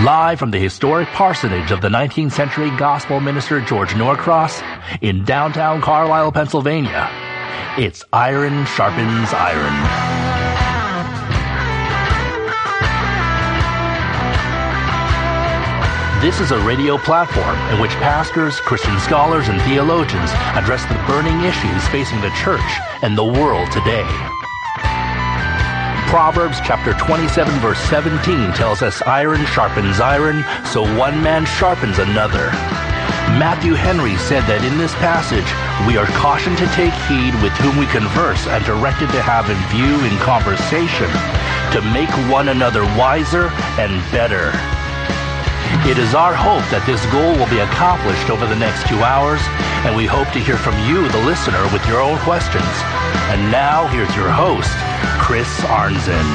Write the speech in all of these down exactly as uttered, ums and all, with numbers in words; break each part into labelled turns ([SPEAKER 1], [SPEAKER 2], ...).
[SPEAKER 1] Live from the historic parsonage of the nineteenth century gospel minister George Norcross in downtown Carlisle, Pennsylvania, it's Iron Sharpens Iron. This is a radio platform in which pastors, Christian scholars, and theologians address the burning issues facing the church and the world today. Proverbs chapter twenty-seven verse seventeen tells us iron sharpens iron, so one man sharpens another. Matthew Henry said that in this passage, we are cautioned to take heed with whom we converse and directed to have in view in conversation to make one another wiser and better. It is our hope that this goal will be accomplished over the next two hours, and we hope to hear from you, the listener, with your own questions. And now, here's your host, Chris Arnzen.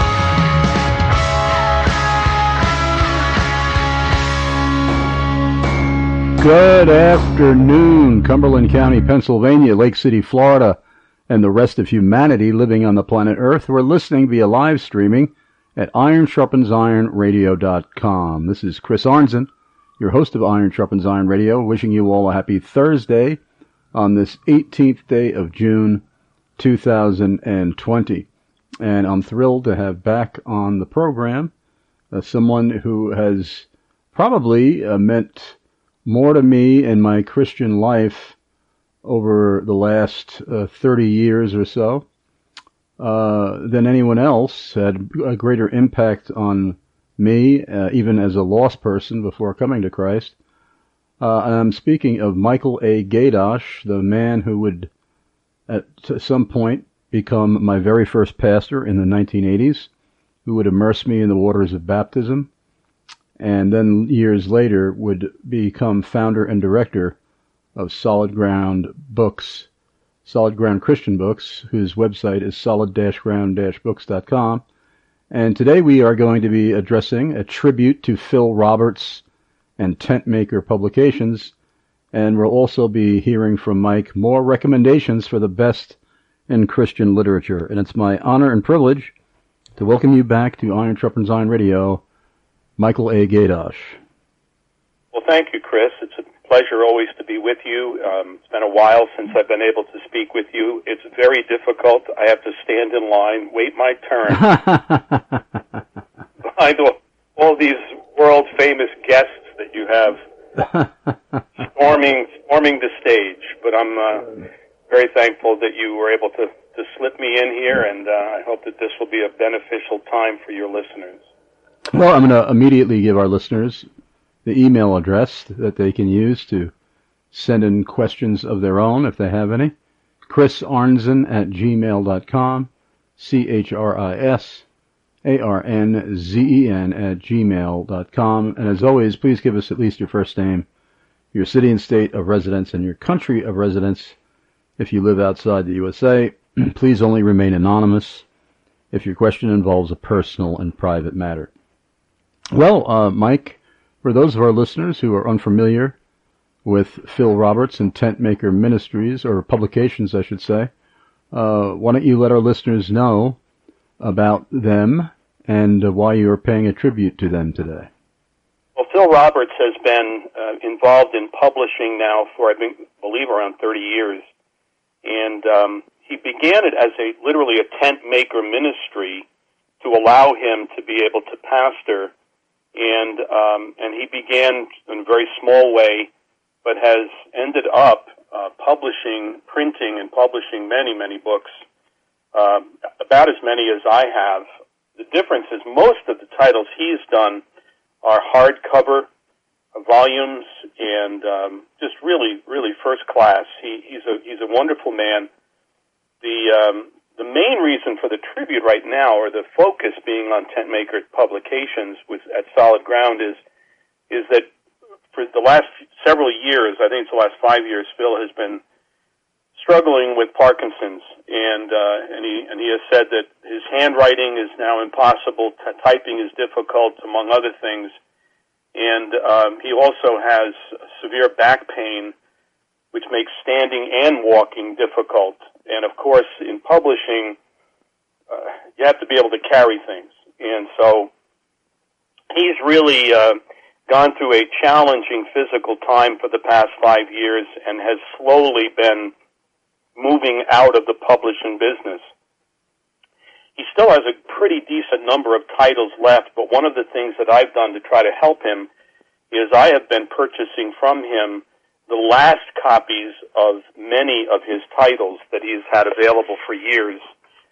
[SPEAKER 2] Good afternoon, Cumberland County, Pennsylvania, Lake City, Florida, and the rest of humanity living on the planet Earth. We're listening via live streaming at iron sharpens iron radio dot com. This is Chris Arnzen, your host of Iron Sharpens Iron Radio, wishing you all a happy Thursday on this eighteenth day of June, two thousand twenty. And I'm thrilled to have back on the program uh, someone who has probably uh, meant more to me in my Christian life over the last uh, thirty years or so uh, than anyone else, had a greater impact on me, uh, even as a lost person before coming to Christ. Uh, and I'm speaking of Michael A. Gaydosh, the man who would at some point become my very first pastor in the nineteen eighties, who would immerse me in the waters of baptism, and then years later would become founder and director of Solid Ground Books, Solid Ground Christian Books, whose website is solid ground books dot com. And today we are going to be addressing a tribute to Phil Roberts and Tentmaker Publications, and we'll also be hearing from Mike more recommendations for the best in Christian literature. And it's my honor and privilege to welcome you back to Iron Sharpens Iron Radio, Michael A. Gaydosh.
[SPEAKER 3] Well, thank you, Chris. It's a pleasure always to be with you. Um, it's been a while since I've been able to speak with you. It's very difficult. I have to stand in line, wait my turn, behind all, all these world-famous guests that you have storming, storming the stage. But I'm uh, very thankful that you were able to, to slip me in here, and uh, I hope that this will be a beneficial time for your listeners.
[SPEAKER 2] Well, I'm going to immediately give our listeners the email address that they can use to send in questions of their own, if they have any. Chris Arnzen at gmail dot com, C H R I S A R N Z E N at gmail dot com. And as always, please give us at least your first name, your city and state of residence, and your country of residence. If you live outside the U S A, please only remain anonymous if your question involves a personal and private matter. Well, uh, Mike, for those of our listeners who are unfamiliar with Phil Roberts and Tentmaker Ministries, or publications, I should say, uh, why don't you let our listeners know about them and uh, why you are paying a tribute to them today?
[SPEAKER 3] Well, Phil Roberts has been uh, involved in publishing now for, I think, believe around thirty years. And um, he began it as a literally a tent maker ministry to allow him to be able to pastor. And um, and he began in a very small way, but has ended up uh, publishing, printing, and publishing many, many books, uh, about as many as I have. The difference is most of the titles he has done are hardcover volumes, and um, just really, really first class. He, he's a he's a wonderful man. The um, the main reason for the tribute right now, or the focus being on Tentmaker Publications with at Solid Ground, is is that for the last several years, I think it's the last five years, Phil has been struggling with Parkinson's, and uh, and he and he has said that his handwriting is now impossible, t- typing is difficult, among other things. And um, he also has severe back pain, which makes standing and walking difficult. And, of course, in publishing, uh, you have to be able to carry things. And so he's really uh, gone through a challenging physical time for the past five years and has slowly been moving out of the publishing business. He still has a pretty decent number of titles left, but one of the things that I've done to try to help him is I have been purchasing from him the last copies of many of his titles that he's had available for years.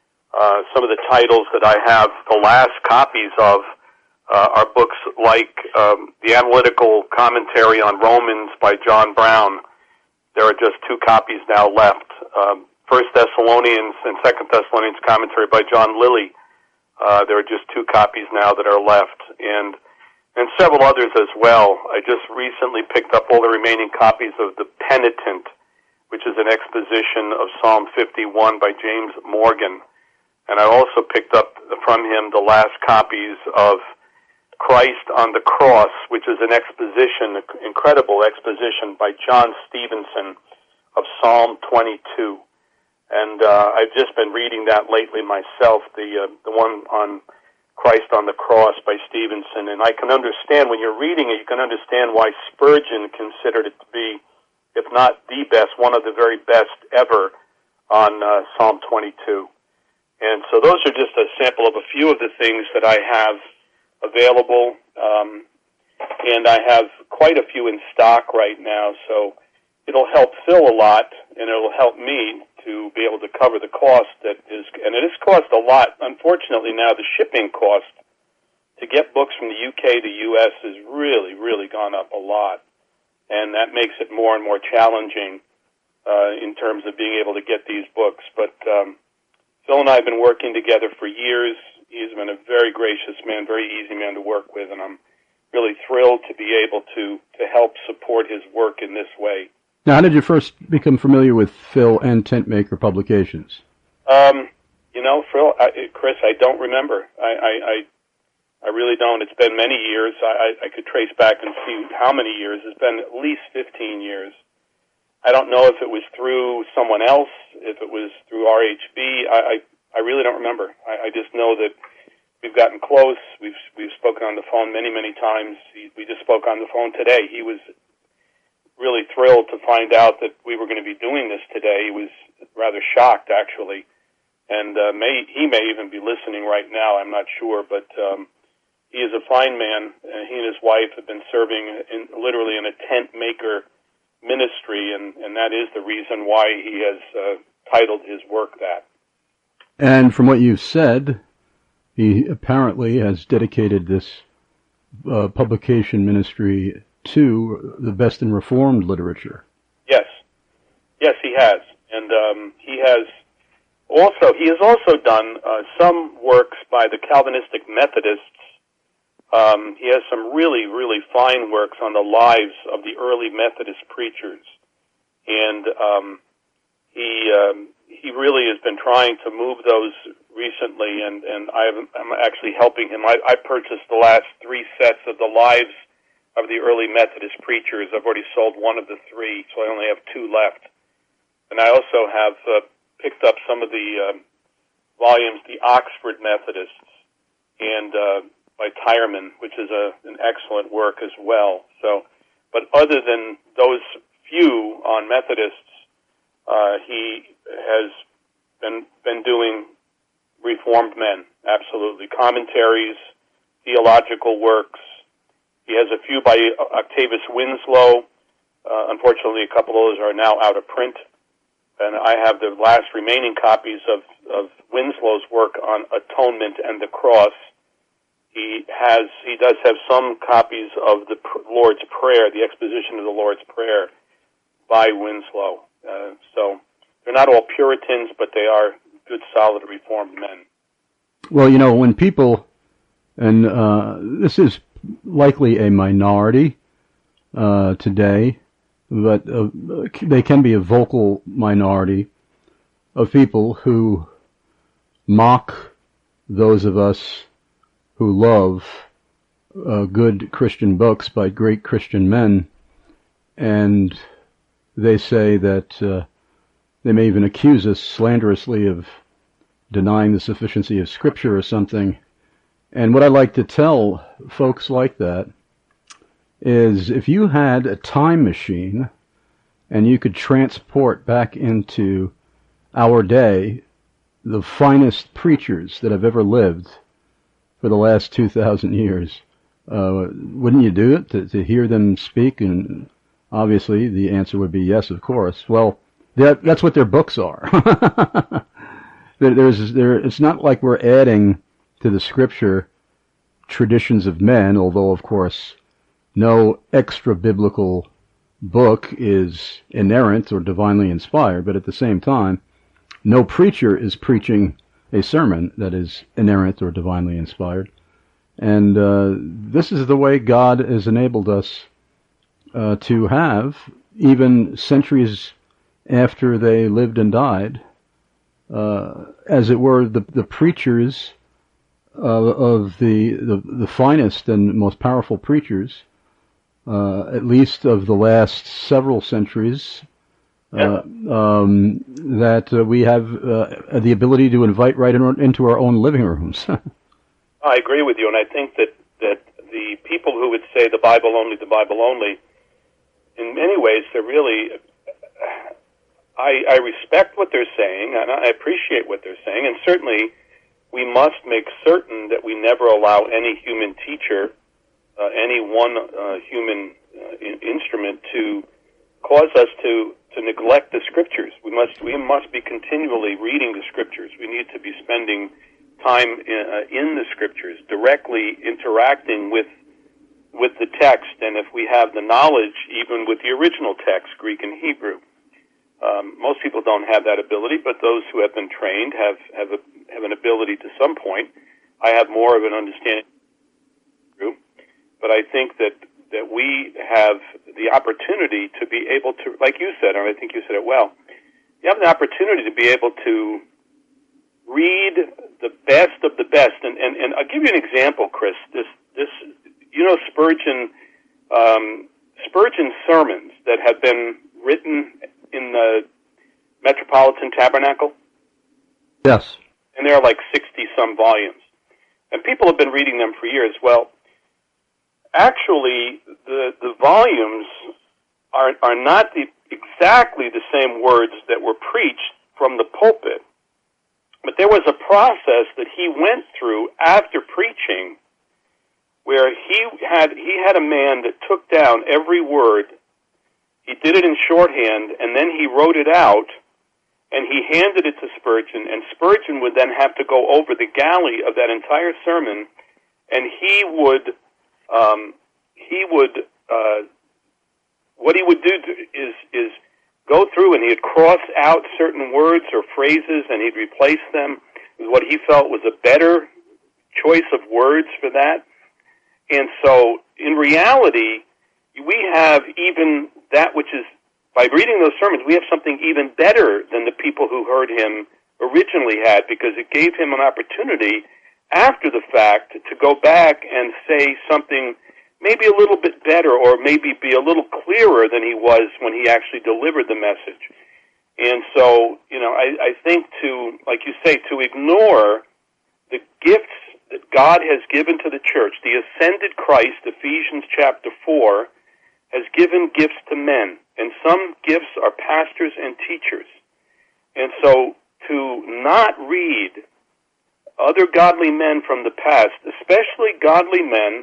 [SPEAKER 3] Uh, some of the titles that I have the last copies of uh, are books like um, The Analytical Commentary on Romans by John Brown. There are just two copies now left. Um, First Thessalonians and Second Thessalonians Commentary by John Lilly. Uh, there are just two copies now that are left, and and several others as well. I just recently picked up all the remaining copies of The Penitent, which is an exposition of Psalm fifty-one by James Morgan. And I also picked up from him the last copies of Christ on the Cross, which is an exposition, an incredible exposition by John Stevenson of Psalm twenty-two. And uh, I've just been reading that lately myself, the uh, the one on Christ on the Cross by Stevenson. And I can understand, when you're reading it, you can understand why Spurgeon considered it to be, if not the best, one of the very best ever on uh, Psalm twenty-two. And so those are just a sample of a few of the things that I have available. Um, and I have quite a few in stock right now, so it'll help Phil a lot, and it'll help me to be able to cover the cost that is, and it has cost a lot. Unfortunately now, the shipping cost to get books from the U K to U S has really, really gone up a lot. And that makes it more and more challenging uh, in terms of being able to get these books. But um, Phil and I have been working together for years. He's been a very gracious man, very easy man to work with, and I'm really thrilled to be able to, to help support his work in this way.
[SPEAKER 2] Now, how did you first become familiar with Phil and Tentmaker Publications?
[SPEAKER 3] Um, you know, Phil, I, Chris, I don't remember. I, I, I, I really don't. It's been many years. I, I could trace back and see how many years. It's been at least fifteen years. I don't know if it was through someone else, if it was through R H B. I, I, I really don't remember. I, I just know that we've gotten close. We've we've spoken on the phone many, many times. He, we just spoke on the phone today. He was really thrilled to find out that we were going to be doing this today. He was rather shocked, actually, and uh, may he may even be listening right now. I'm not sure, but um, he is a fine man. Uh, he and his wife have been serving in, literally in a tent maker ministry, and, and that is the reason why he has uh, titled his work that.
[SPEAKER 2] And from what you've said, he apparently has dedicated this uh, publication ministry to the best in Reformed literature.
[SPEAKER 3] Yes. Yes, he has. And um, he has also, he has also done uh, some works by the Calvinistic Methodists. Um, he has some really, really fine works on the lives of the early Methodist preachers. And um, he um, he really has been trying to move those recently, and, and I've, I'm actually helping him. I, I purchased the last three sets of the lives of the early Methodist preachers. I've already sold one of the three, so I only have two left. And I also have uh, picked up some of the uh, volumes, the Oxford Methodists, and uh, by Tyerman, which is a, an excellent work as well. So, but other than those few on Methodists, uh, he has been been doing Reformed men, absolutely. Commentaries, theological works. He has a few by Octavius Winslow. Uh, unfortunately, a couple of those are now out of print. And I have the last remaining copies of, of Winslow's work on atonement and the cross. He has, he does have some copies of the Lord's Prayer, the exposition of the Lord's Prayer by Winslow. Uh, so they're not all Puritans, but they are good, solid Reformed men.
[SPEAKER 2] Well, you know, when people, and uh, this is likely a minority uh, today, but uh, they can be a vocal minority of people who mock those of us who love uh, good Christian books by great Christian men, and they say that uh, they may even accuse us slanderously of denying the sufficiency of Scripture or something, And what I like to tell folks like that is if you had a time machine and you could transport back into our day the finest preachers that have ever lived for the last two thousand years, uh, wouldn't you do it to, to hear them speak? And obviously the answer would be yes, of course. Well, that, that's what their books are. there, there's, there, it's not like we're adding to the scripture traditions of men, although, of course, no extra-biblical book is inerrant or divinely inspired, but at the same time, no preacher is preaching a sermon that is inerrant or divinely inspired. And uh, this is the way God has enabled us uh, to have, even centuries after they lived and died, uh, as it were, the, the preachers uh, of the, the the finest and most powerful preachers, uh, at least of the last several centuries, uh, um, that uh, we have uh, the ability to invite right in, into our own living rooms.
[SPEAKER 3] I agree with you, and I think that, that the people who would say the Bible only, the Bible only, in many ways, they're really... I, I respect what they're saying, and I appreciate what they're saying, and certainly we must make certain that we never allow any human teacher, uh, any one uh, human uh, in- instrument to cause us to, to neglect the Scriptures. We must we must be continually reading the Scriptures. We need to be spending time in, uh, in the Scriptures, directly interacting with with the text, and if we have the knowledge, even with the original text, Greek and Hebrew. Um, most people don't have that ability, but those who have been trained have have, a, have an ability to some point. I have more of an understanding, but I think that, that we have the opportunity to be able to, like you said, and I think you said it well, you have the opportunity to be able to read the best of the best. And, and, and I'll give you an example, Chris. This, this, you know, Spurgeon, um, Spurgeon sermons that have been written in the Metropolitan Tabernacle?
[SPEAKER 2] Yes.
[SPEAKER 3] And there are like sixty-some volumes. And people have been reading them for years. Well, actually, the the volumes are are not the, exactly the same words that were preached from the pulpit. But there was a process that he went through after preaching where he had he had a man that took down every word. He did it in shorthand, and then he wrote it out, and he handed it to Spurgeon, and Spurgeon would then have to go over the galley of that entire sermon, and he would, um, he would, uh, what he would do is is go through and he'd cross out certain words or phrases, and he'd replace them with what he felt was a better choice of words for that. And so, in reality, we have even that which is, by reading those sermons, we have something even better than the people who heard him originally had, because it gave him an opportunity after the fact to go back and say something maybe a little bit better, or maybe be a little clearer than he was when he actually delivered the message. And so, you know, I, I think to, like you say, to ignore the gifts that God has given to the church, the ascended Christ, Ephesians chapter four, has given gifts to men, and some gifts are pastors and teachers. And so to not read other godly men from the past, especially godly men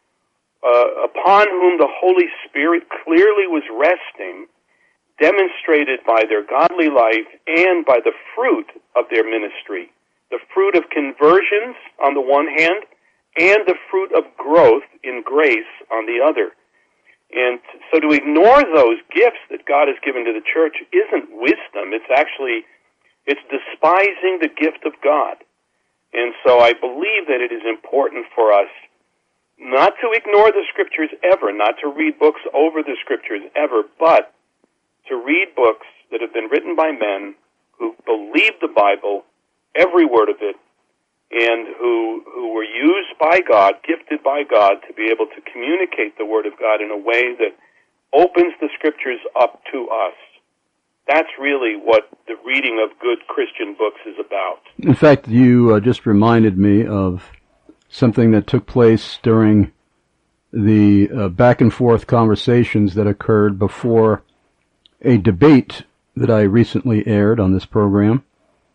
[SPEAKER 3] uh, upon whom the Holy Spirit clearly was resting, demonstrated by their godly life and by the fruit of their ministry, the fruit of conversions on the one hand, and the fruit of growth in grace on the other. And so to ignore those gifts that God has given to the church isn't wisdom. It's actually, it's despising the gift of God. And so I believe that it is important for us not to ignore the Scriptures ever, not to read books over the Scriptures ever, but to read books that have been written by men who believe the Bible, every word of it, and who who were used by God, gifted by God, to be able to communicate the Word of God in a way that opens the Scriptures up to us. That's really what the reading of good Christian books is about.
[SPEAKER 2] In fact, you uh, just reminded me of something that took place during the uh, back and forth conversations that occurred before a debate that I recently aired on this program.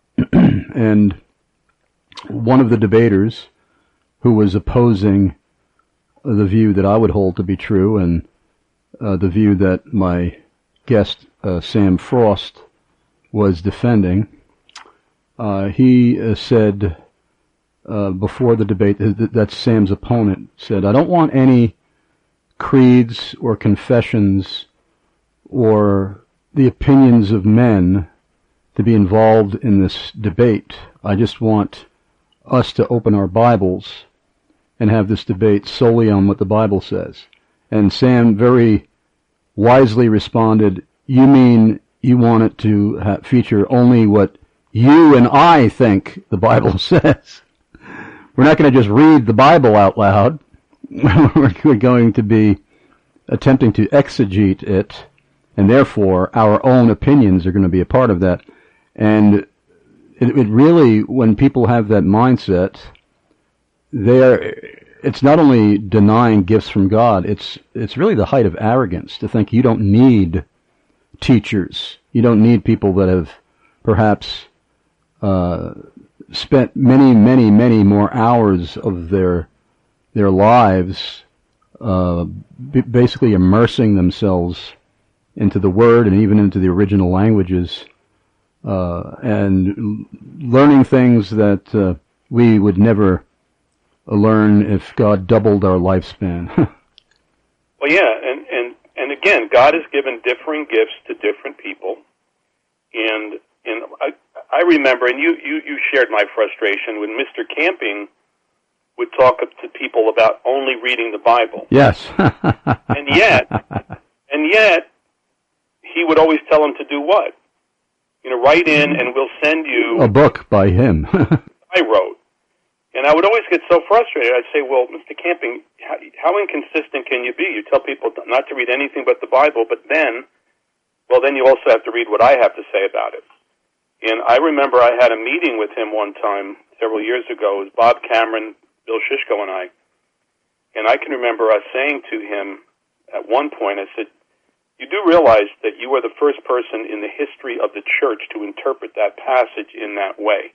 [SPEAKER 2] And one of the debaters who was opposing the view that I would hold to be true and uh, the view that my guest, uh, Sam Frost, was defending, uh, he uh, said uh, before the debate, that that's Sam's opponent, said, I don't want any creeds or confessions or the opinions of men to be involved in this debate. I just want us to open our Bibles and have this debate solely on what the Bible says. And Sam very wisely responded, you mean you want it to ha- feature only what you and I think the Bible says? We're not going to just read the Bible out loud. We're going to be attempting to exegete it, and therefore our own opinions are going to be a part of that. And it, it really, when people have that mindset, they're, it's not only denying gifts from God, it's it's really the height of arrogance to think you don't need teachers. You don't need people that have perhaps uh, spent many, many, many more hours of their their lives uh, b- basically immersing themselves into the Word and even into the original languages, uh, and learning things that uh, we would never learn if God doubled our lifespan.
[SPEAKER 3] Well, yeah, and, and, and again, God has given differing gifts to different people, and and I I remember, and you, you, you shared my frustration when Mister Camping would talk to people about only reading the Bible.
[SPEAKER 2] Yes.
[SPEAKER 3] and yet, and yet, he would always tell them to do what? You know, write in and we'll send you
[SPEAKER 2] a book by him.
[SPEAKER 3] I wrote. And I would always get so frustrated. I'd say, well, Mister Camping, how, how inconsistent can you be? You tell people not to read anything but the Bible, but then, well, then you also have to read what I have to say about it. And I remember I had a meeting with him one time several years ago. It was Bob Cameron, Bill Shishko, and I. And I can remember us saying to him at one point, I said, you do realize that you are the first person in the history of the church to interpret that passage in that way.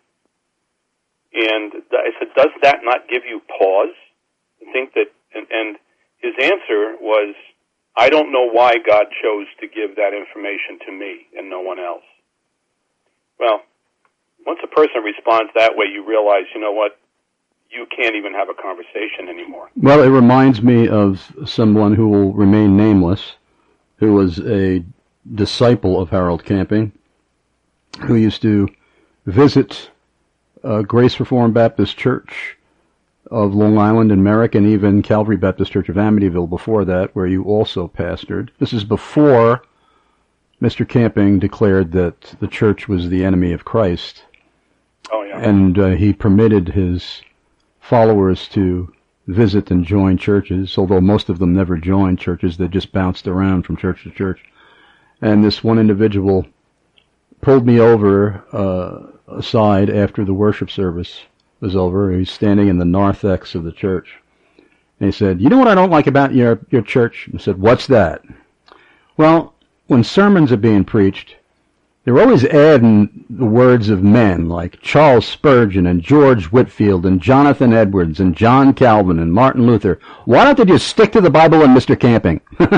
[SPEAKER 3] And I said, does that not give you pause? I think that, and, and his answer was, I don't know why God chose to give that information to me and no one else. Well, once a person responds that way, you realize, you know what, you can't even have a conversation anymore.
[SPEAKER 2] Well, it reminds me of someone who will remain nameless, who was a disciple of Harold Camping, who used to visit uh, Grace Reformed Baptist Church of Long Island and Merrick, and even Calvary Baptist Church of Amityville before that, where you also pastored. This is before Mister Camping declared that the church was the enemy of Christ.
[SPEAKER 3] Oh, yeah.
[SPEAKER 2] And uh, he permitted his followers to visit and join churches, although most of them never joined churches. They just bounced around from church to church. And this one individual pulled me over uh, aside after the worship service was over. He was standing in the narthex of the church. And he said, you know what I don't like about your, your church? I said, what's that? Well, when sermons are being preached, they're always adding the words of men like Charles Spurgeon and George Whitefield and Jonathan Edwards and John Calvin and Martin Luther. Why don't they just stick to the Bible and Mister Camping?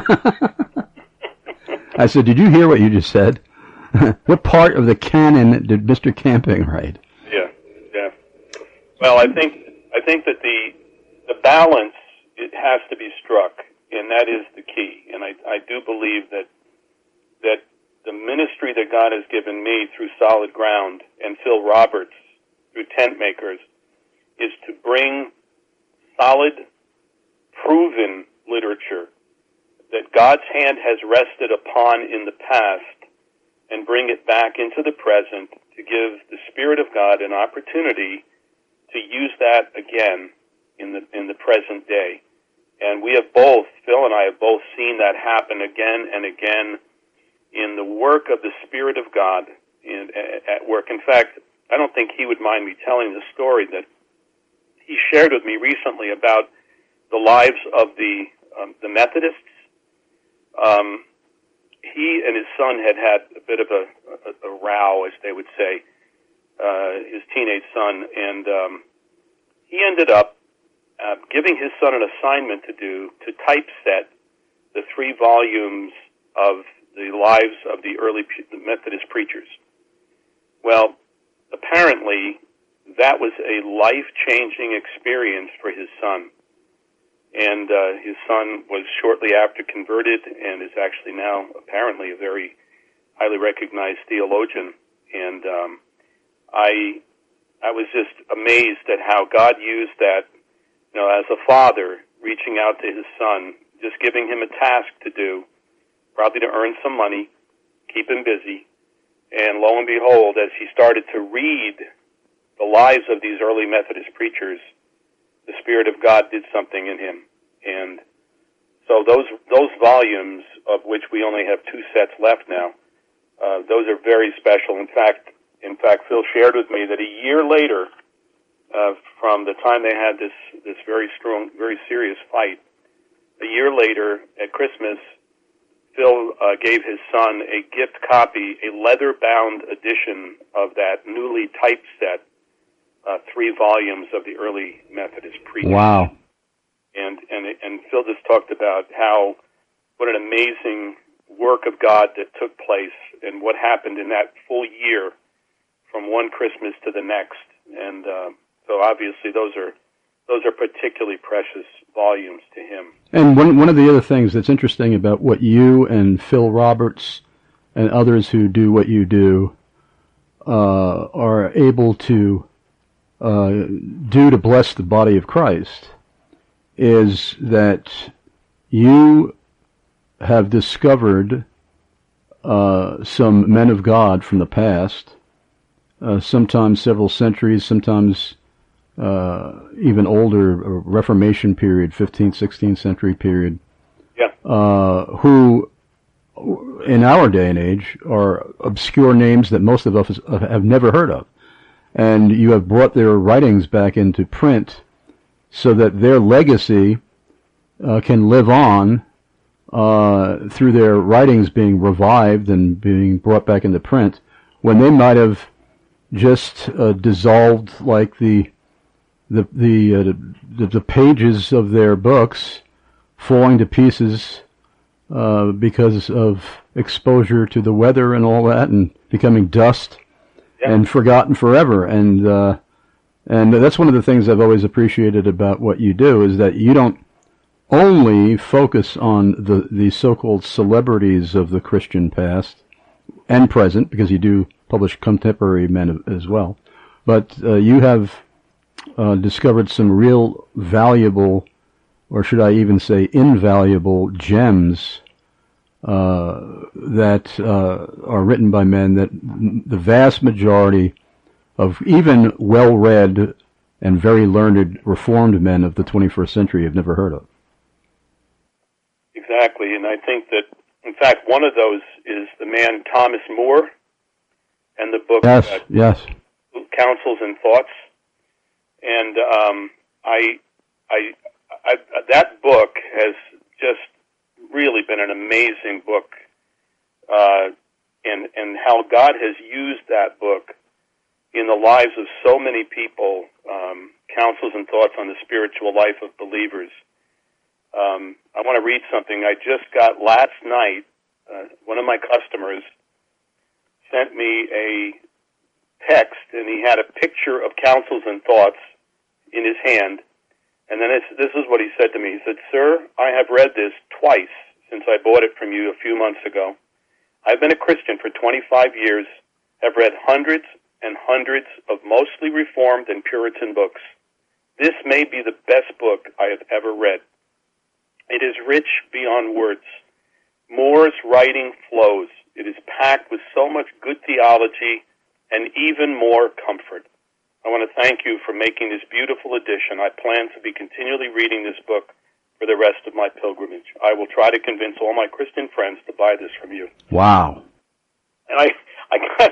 [SPEAKER 2] I said, did you hear what you just said? What part of the canon did Mister Camping write?
[SPEAKER 3] Yeah, yeah. Well, I think I think that the the balance, it has to be struck, and that is the key. And I, I do believe that that the ministry that God has given me through Solid Ground and Phil Roberts through Tent Makers is to bring solid, proven literature that God's hand has rested upon in the past and bring it back into the present to give the Spirit of God an opportunity to use that again in the in the present day. And we have both, Phil and I have both seen that happen again and again in the work of the Spirit of God in, at work. In fact, I don't think he would mind me telling the story that he shared with me recently about the lives of the um, the Methodists. Um, he and his son had had a bit of a, a, a row, as they would say, uh, his teenage son, and um, he ended up uh, giving his son an assignment to do to typeset the three volumes of the lives of the early Methodist preachers. Well, apparently, that was a life-changing experience for his son. And uh, his son was shortly after converted and is actually now apparently a very highly recognized theologian. And um, I I was just amazed at how God used that, you know, as a father reaching out to his son, just giving him a task to do, probably to earn some money, keep him busy. And lo and behold, as he started to read the lives of these early Methodist preachers, the Spirit of God did something in him. And so those those volumes, of which we only have two sets left now, uh, those are very special. In fact, in fact, Phil shared with me that a year later, uh, from the time they had this, this very strong, very serious fight, a year later at Christmas, Phil uh, gave his son a gift copy, a leather-bound edition of that newly typeset Uh, three volumes of the early Methodist preachers.
[SPEAKER 2] Wow.
[SPEAKER 3] And, and, and Phil just talked about how, what an amazing work of God that took place and what happened in that full year from one Christmas to the next. And uh, so obviously those are, those are particularly precious volumes to him.
[SPEAKER 2] And one, one of the other things that's interesting about what you and Phil Roberts and others who do what you do uh, are able to Uh, do to bless the body of Christ is that you have discovered uh, some men of God from the past, uh, sometimes several centuries, sometimes uh, even older, Reformation period, fifteenth, sixteenth century period,
[SPEAKER 3] yeah.
[SPEAKER 2] uh, who in our day and age are obscure names that most of us have never heard of. And you have brought their writings back into print so that their legacy uh, can live on uh, through their writings being revived and being brought back into print when they might have just uh, dissolved like the the the, uh, the the pages of their books falling to pieces uh, because of exposure to the weather and all that and becoming dust. And forgotten forever, and uh, and that's one of the things I've always appreciated about what you do is that you don't only focus on the the so-called celebrities of the Christian past and present, because you do publish contemporary men as well, but uh, you have uh, discovered some real valuable, or should I even say invaluable, gems Uh, that uh, are written by men that the vast majority of even well-read and very learned Reformed men of the twenty-first century have never heard of.
[SPEAKER 3] Exactly, and I think that, in fact, one of those is the man Thomas More and the book
[SPEAKER 2] Yes,
[SPEAKER 3] uh,
[SPEAKER 2] yes.
[SPEAKER 3] Counsels and Thoughts. And um, I, I, I, that book has just really been an amazing book, uh, and and how God has used that book in the lives of so many people. Um, Counsels and Thoughts on the Spiritual Life of Believers. Um, I want to read something I just got last night. Uh, one of my customers sent me a text, and he had a picture of Counsels and Thoughts in his hand. And then it's, this is what he said to me. He said, "Sir, I have read this twice since I bought it from you a few months ago. I've been a Christian for twenty-five years, have read hundreds and hundreds of mostly Reformed and Puritan books. This may be the best book I have ever read. It is rich beyond words. Moore's writing flows. It is packed with so much good theology and even more comfort. I want to thank you for making this beautiful edition. I plan to be continually reading this book for the rest of my pilgrimage. I will try to convince all my Christian friends to buy this from you."
[SPEAKER 2] Wow.
[SPEAKER 3] And I, I got,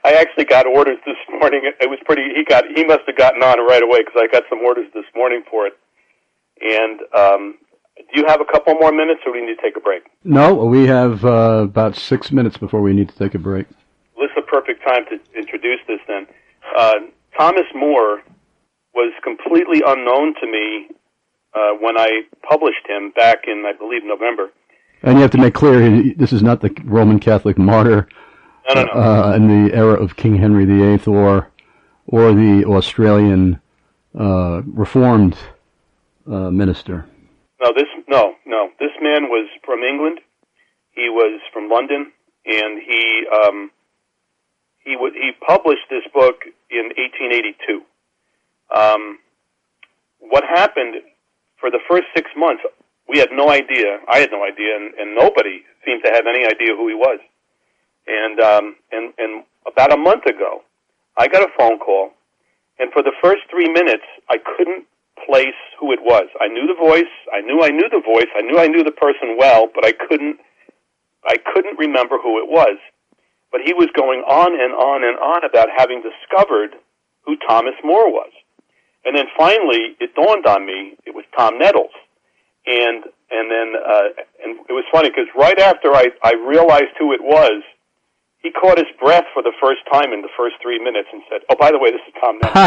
[SPEAKER 3] I actually got orders this morning. It was pretty. He got. He must have gotten on it right away because I got some orders this morning for it. And um, do you have a couple more minutes, or do we need to take a break?
[SPEAKER 2] No, we have uh, about six minutes before we need to take a break.
[SPEAKER 3] Well, this is the perfect time to introduce this. Then, uh, Thomas More was completely unknown to me uh, when I published him back in, I believe, November.
[SPEAKER 2] And you have to make clear, this is not the Roman Catholic martyr
[SPEAKER 3] no, no, no.
[SPEAKER 2] Uh, in the era of King Henry the Eighth or or the Australian uh, Reformed uh, minister.
[SPEAKER 3] No, this no, no. This man was from England. He was from London, and he um, he w- he published this book in eighteen eighty-two. Um, what happened for the first six months? We had no idea. I had no idea, and, and nobody seemed to have any idea who he was. And um, and and about a month ago, I got a phone call, and for the first three minutes, I couldn't place who it was. I knew the voice. I knew I knew the voice. I knew I knew the person well, but I couldn't. I couldn't remember who it was. But he was going on and on and on about having discovered who Thomas More was, and then finally it dawned on me it was Tom Nettles. And and then uh, and it was funny because right after I, I realized who it was, he caught his breath for the first time in the first three minutes and said, "Oh, by the way, this is Tom Nettles."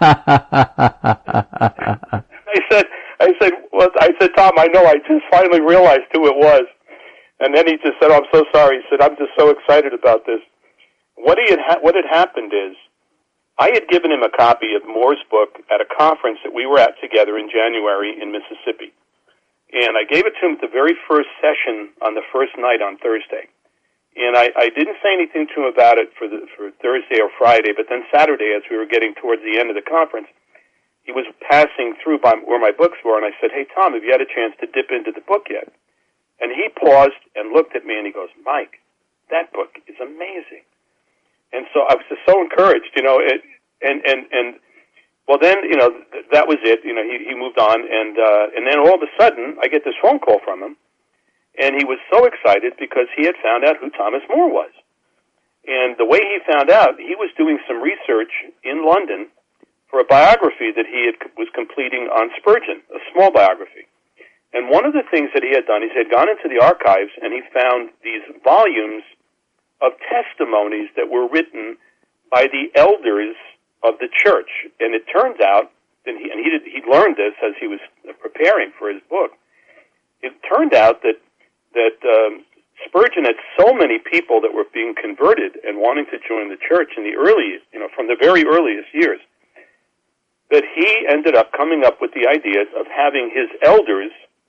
[SPEAKER 3] I said, "I said, well, I said, Tom, I know. I just finally realized who it was." And then he just said, "Oh, I'm so sorry." He said, "I'm just so excited about this." What he had ha- what had happened is, I had given him a copy of Moore's book at a conference that we were at together in January in Mississippi. And I gave it to him at the very first session on the first night on Thursday. And I, I didn't say anything to him about it for the, for Thursday or Friday, but then Saturday, as we were getting towards the end of the conference, he was passing through by where my books were, and I said, "Hey, Tom, have you had a chance to dip into the book yet?" And he paused and looked at me, and he goes, "Mike, that book is amazing." And so I was just so encouraged, you know, it, and, and, and, well, then, you know, th- that was it. You know, he, he moved on, and uh, and then all of a sudden, I get this phone call from him, and he was so excited because he had found out who Thomas More was. And the way he found out, he was doing some research in London for a biography that he had, was completing on Spurgeon, a small biography. And one of the things that he had done is he had gone into the archives, and he found these volumes of testimonies that were written by the elders of the church. And it turns out, and he, and he, did, he learned this as he was preparing for his book, it turned out that, that um, Spurgeon had so many people that were being converted and wanting to join the church in the early, you know, from the very earliest years, that he ended up coming up with the idea of having his elders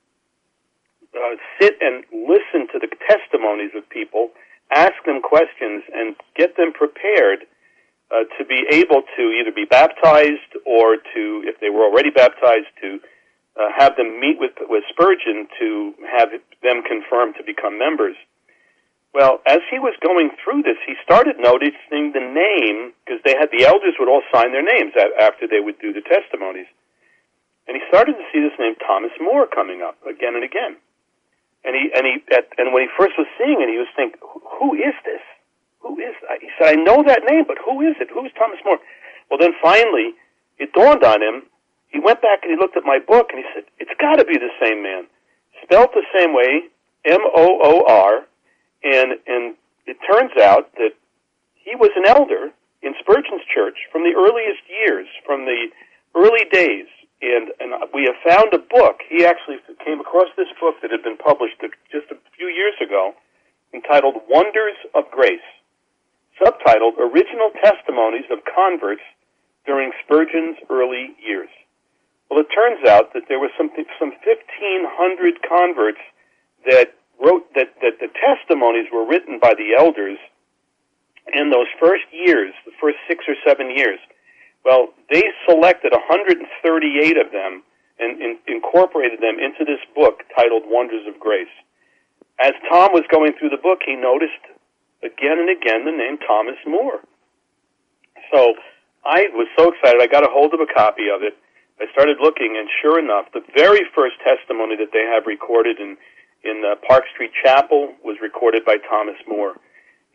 [SPEAKER 3] uh, sit and listen to the testimonies of people, ask them questions, and get them prepared Uh, to be able to either be baptized or to, if they were already baptized, to uh, have them meet with, with Spurgeon to have them confirmed to become members. Well, as he was going through this, he started noticing the name, because they had, the elders would all sign their names after they would do the testimonies. And he started to see this name Thomas More coming up again and again. And he, and he, at, and when he first was seeing it, he was thinking, who is this? Who is that? He said, "I know that name, but who is it? Who is Thomas More?" Well, then finally, it dawned on him. He went back and he looked at my book, and he said, "It's got to be the same man. Spelled the same way, M O O R, and and it turns out that he was an elder in Spurgeon's church from the earliest years, from the early days. And, and we have found a book. He actually came across this book that had been published just a few years ago, entitled Wonders of Grace, subtitled Original Testimonies of Converts During Spurgeon's Early Years. Well, it turns out that there were some some fifteen hundred converts that wrote that, that the testimonies were written by the elders in those first years, the first six or seven years. Well, they selected one hundred thirty-eight of them and, and incorporated them into this book titled Wonders of Grace. As Tom was going through the book, he noticed again and again the name Thomas More. So I was so excited. I got a hold of a copy of it. I started looking, and sure enough, the very first testimony that they have recorded in, in uh, Park Street Chapel was recorded by Thomas More.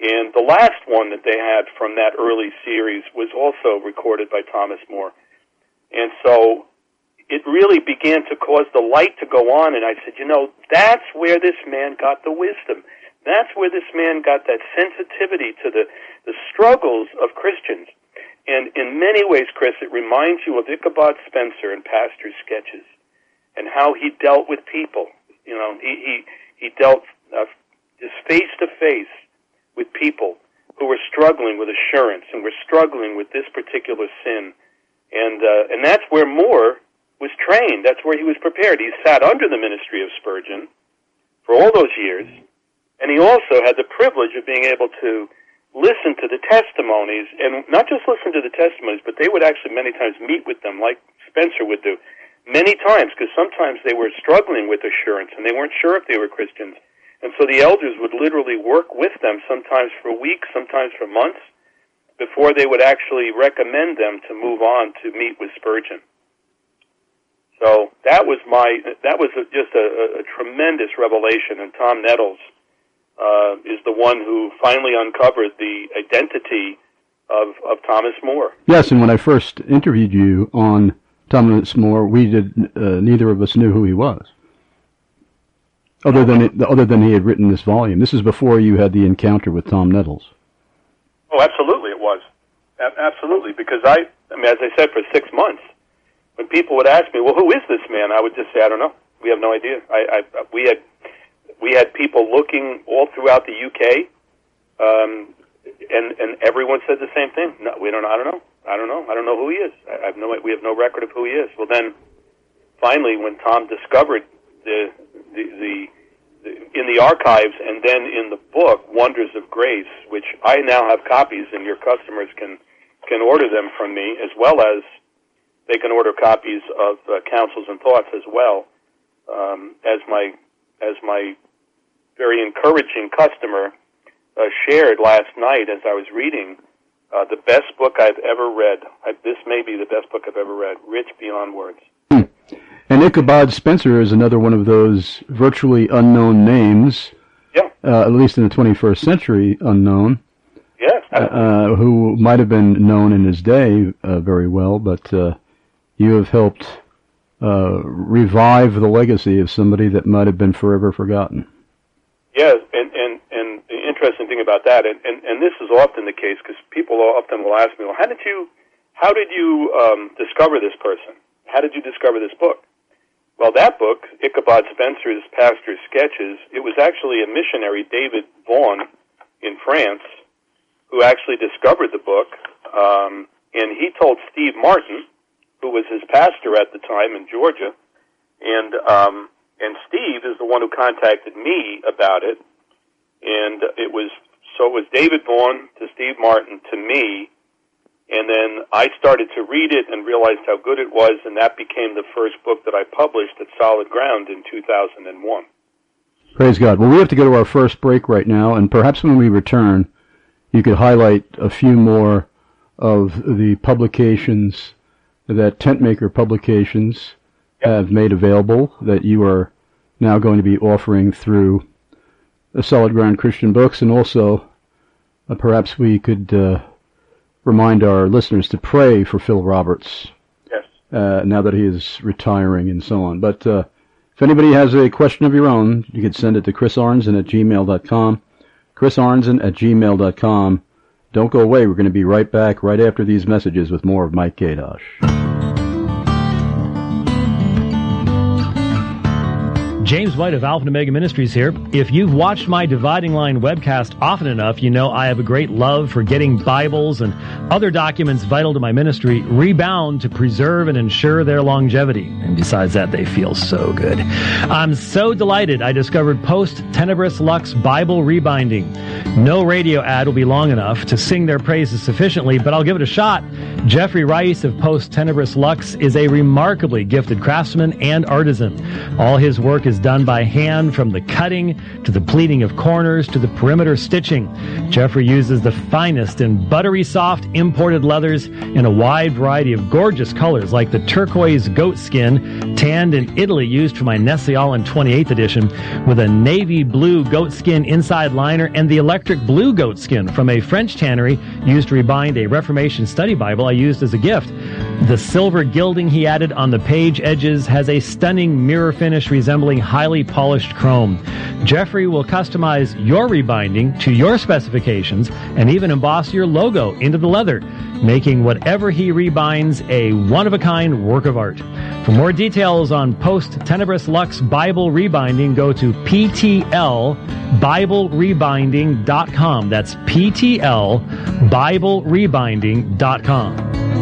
[SPEAKER 3] And the last one that they had from that early series was also recorded by Thomas Moore. And so it really began to cause the light to go on, and I said, you know, that's where this man got the wisdom. That's where this man got that sensitivity to the, the struggles of Christians. And in many ways, Chris, it reminds you of Ichabod Spencer in Pastor's Sketches and how he dealt with people. You know, he, he, he dealt uh, just face-to-face with people who were struggling with assurance and were struggling with this particular sin. And uh, and that's where Moore was trained. That's where he was prepared. He sat under the ministry of Spurgeon for all those years, and he also had the privilege of being able to listen to the testimonies, and not just listen to the testimonies, but they would actually many times meet with them like Spencer would do. Many times, because sometimes they were struggling with assurance, and they weren't sure if they were Christians. And so the elders would literally work with them, sometimes for weeks, sometimes for months, before they would actually recommend them to move on to meet with Spurgeon. So that was my that was a, just a, a tremendous revelation. And Tom Nettles uh, is the one who finally uncovered the identity of of Thomas Moore.
[SPEAKER 2] Yes, and when I first interviewed you on Thomas Moore, we did uh, neither of us knew who he was. Other than it, other than he had written this volume. This is before you had the encounter with Tom Nettles.
[SPEAKER 3] Oh, absolutely, it was. A- absolutely, because I, I mean, as I said, for six months, when people would ask me, "Well, who is this man?" I would just say, "I don't know. We have no idea." I, I we had we had people looking all throughout the U K, um, and and everyone said the same thing. No, we don't. I don't know. I don't know. I don't know who he is. I, I have no. We have no record of who he is. Well, then, finally, when Tom discovered the The, the, the in the archives and then in the book Wonders of Grace, which I now have copies, and your customers can can order them from me, as well as they can order copies of uh, Counsels and Thoughts as well. Um, as my as my very encouraging customer uh, shared last night as I was reading, uh, the best book I've ever read. I, this may be the best book I've ever read. Rich beyond words.
[SPEAKER 2] Hmm. And Ichabod Spencer is another one of those virtually unknown names,
[SPEAKER 3] yeah.
[SPEAKER 2] uh, at least in the twenty-first century unknown,
[SPEAKER 3] yes,
[SPEAKER 2] uh, who might have been known in his day uh, very well, but uh, you have helped uh, revive the legacy of somebody that might have been forever forgotten.
[SPEAKER 3] Yes, and, and, and the interesting thing about that, and, and, and this is often the case, because people often will ask me, well, how did you, how did you um, discover this person? How did you discover this book? Well, that book, Ichabod Spencer's Pastor's Sketches, it was actually a missionary, David Vaughan, in France, who actually discovered the book, um, and he told Steve Martin, who was his pastor at the time in Georgia, and um, and Steve is the one who contacted me about it, and it was, so it was David Vaughan to Steve Martin to me. And then I started to read it and realized how good it was, and that became the first book that I published at Solid Ground in two thousand one.
[SPEAKER 2] Praise God. Well, we have to go to our first break right now, and perhaps when we return, you could highlight a few more of the publications that Tentmaker Publications yep. have made available that you are now going to be offering through the Solid Ground Christian Books, and also uh, perhaps we could Uh, remind our listeners to pray for Phil Roberts.
[SPEAKER 3] Yes.
[SPEAKER 2] Uh, now that he is retiring and so on. But uh, if anybody has a question of your own, you could send it to chris arnzen at gmail dot com. chris arnzen at gmail dot com. Don't go away. We're going to be right back right after these messages with more of Mike Kadosh.
[SPEAKER 4] James White of Alpha and Omega Ministries here. If you've watched my Dividing Line webcast often enough, you know I have a great love for getting Bibles and other documents vital to my ministry rebound to preserve and ensure their longevity. And besides that, they feel so good. I'm so delighted I discovered Post Tenebris Lux Bible Rebinding. No radio ad will be long enough to sing their praises sufficiently, but I'll give it a shot. Jeffrey Rice of Post Tenebris Lux is a remarkably gifted craftsman and artisan. All his work is done by hand, from the cutting to the pleating of corners to the perimeter stitching. Jeffrey uses the finest and buttery soft imported leathers in a wide variety of gorgeous colors like the turquoise goat skin, tanned in Italy, used for my Nestle All-in twenty-eighth edition, with a navy blue goatskin inside liner, and the electric blue goatskin from a French tannery used to rebind a Reformation study Bible I used as a gift. The silver gilding he added on the page edges has a stunning mirror finish resembling highly polished chrome. Jeffrey will customize your rebinding to your specifications and even emboss your logo into the leather, making whatever he rebinds a one-of-a-kind work of art. For more details on Post Tenebris Lux Bible rebinding, go to P T L Bible Rebinding dot com. That's P T L Bible Rebinding dot com.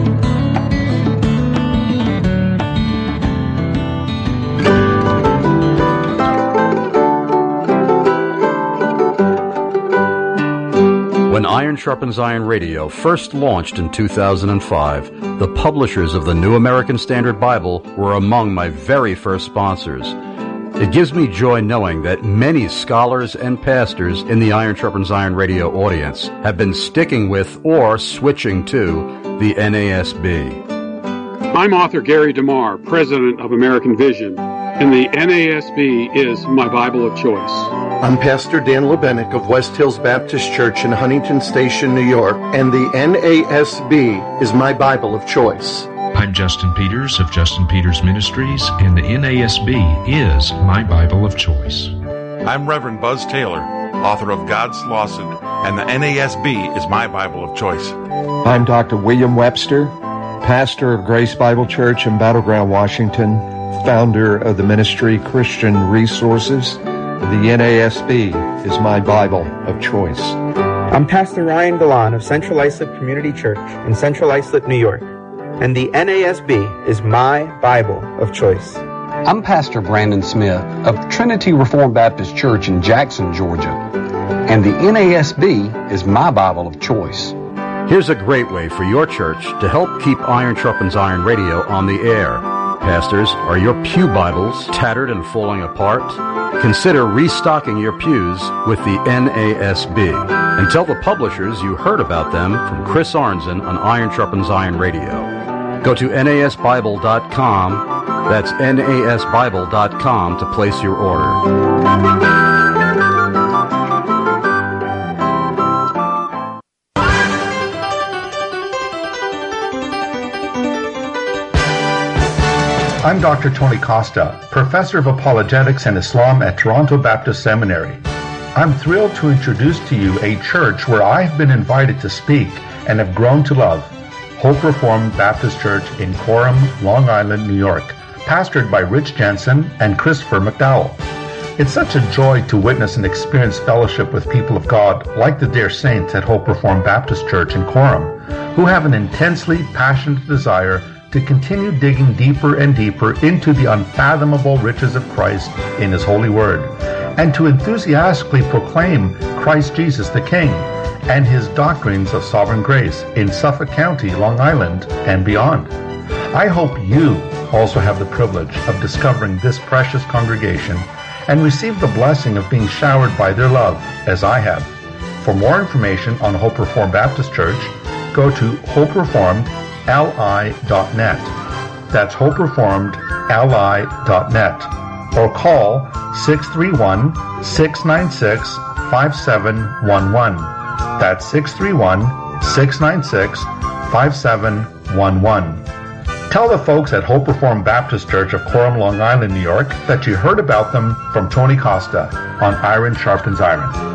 [SPEAKER 2] When Iron Sharpens Iron Radio first launched in two thousand five, the publishers of the New American Standard Bible were among my very first sponsors. It gives me joy knowing that many scholars and pastors in the Iron Sharpens Iron Radio audience have been sticking with or switching to the N A S B.
[SPEAKER 5] I'm author Gary DeMar, president of American Vision, and the N A S B is my Bible of choice.
[SPEAKER 6] I'm Pastor Dan Lebenik of West Hills Baptist Church in Huntington Station, New York, and the N A S B is my Bible of choice.
[SPEAKER 7] I'm Justin Peters of Justin Peters Ministries, and the N A S B is my Bible of choice.
[SPEAKER 8] I'm Reverend Buzz Taylor, author of God's Lawson, and the N A S B is my Bible of choice.
[SPEAKER 9] I'm Doctor William Webster, pastor of Grace Bible Church in Battleground, Washington, founder of the ministry Christian Resources. The N A S B is my Bible of choice.
[SPEAKER 10] I'm Pastor Ryan Galan of Central Islip Community Church in Central Islip, New York, and the N A S B is my Bible of choice.
[SPEAKER 11] I'm Pastor Brandon Smith of Trinity Reformed Baptist Church in Jackson, Georgia, and the N A S B is my Bible of choice.
[SPEAKER 2] Here's a great way for your church to help keep Iron Sharpens Iron Radio on the air. Pastors, are your pew Bibles tattered and falling apart? Consider restocking your pews with the N A S B. And tell the publishers you heard about them from Chris Arnzen on Iron Sharpens Iron Radio. Go to N A S Bible dot com. That's N A S Bible dot com to place your order.
[SPEAKER 12] I'm Doctor Tony Costa, Professor of Apologetics and Islam at Toronto Baptist Seminary. I'm thrilled to introduce to you a church where I've been invited to speak and have grown to love, Hope Reformed Baptist Church in Coram, Long Island, New York, pastored by Rich Jensen and Christopher McDowell. It's such a joy to witness and experience fellowship with people of God like the dear saints at Hope Reformed Baptist Church in Coram, who have an intensely passionate desire to continue digging deeper and deeper into the unfathomable riches of Christ in His holy word, and to enthusiastically proclaim Christ Jesus the King and His doctrines of sovereign grace in Suffolk County, Long Island, and beyond. I hope you also have the privilege of discovering this precious congregation and receive the blessing of being showered by their love, as I have. For more information on Hope Reformed Baptist Church, go to hope reformed L I dot net. That's hope reformed L I dot net. Or call six three one, six nine six, five seven one one. That's six three one, six nine six, five seven one one. Tell the folks at Hope Reformed Baptist Church of Coram, Long Island, New York that you heard about them from Tony Costa on Iron Sharpens Iron.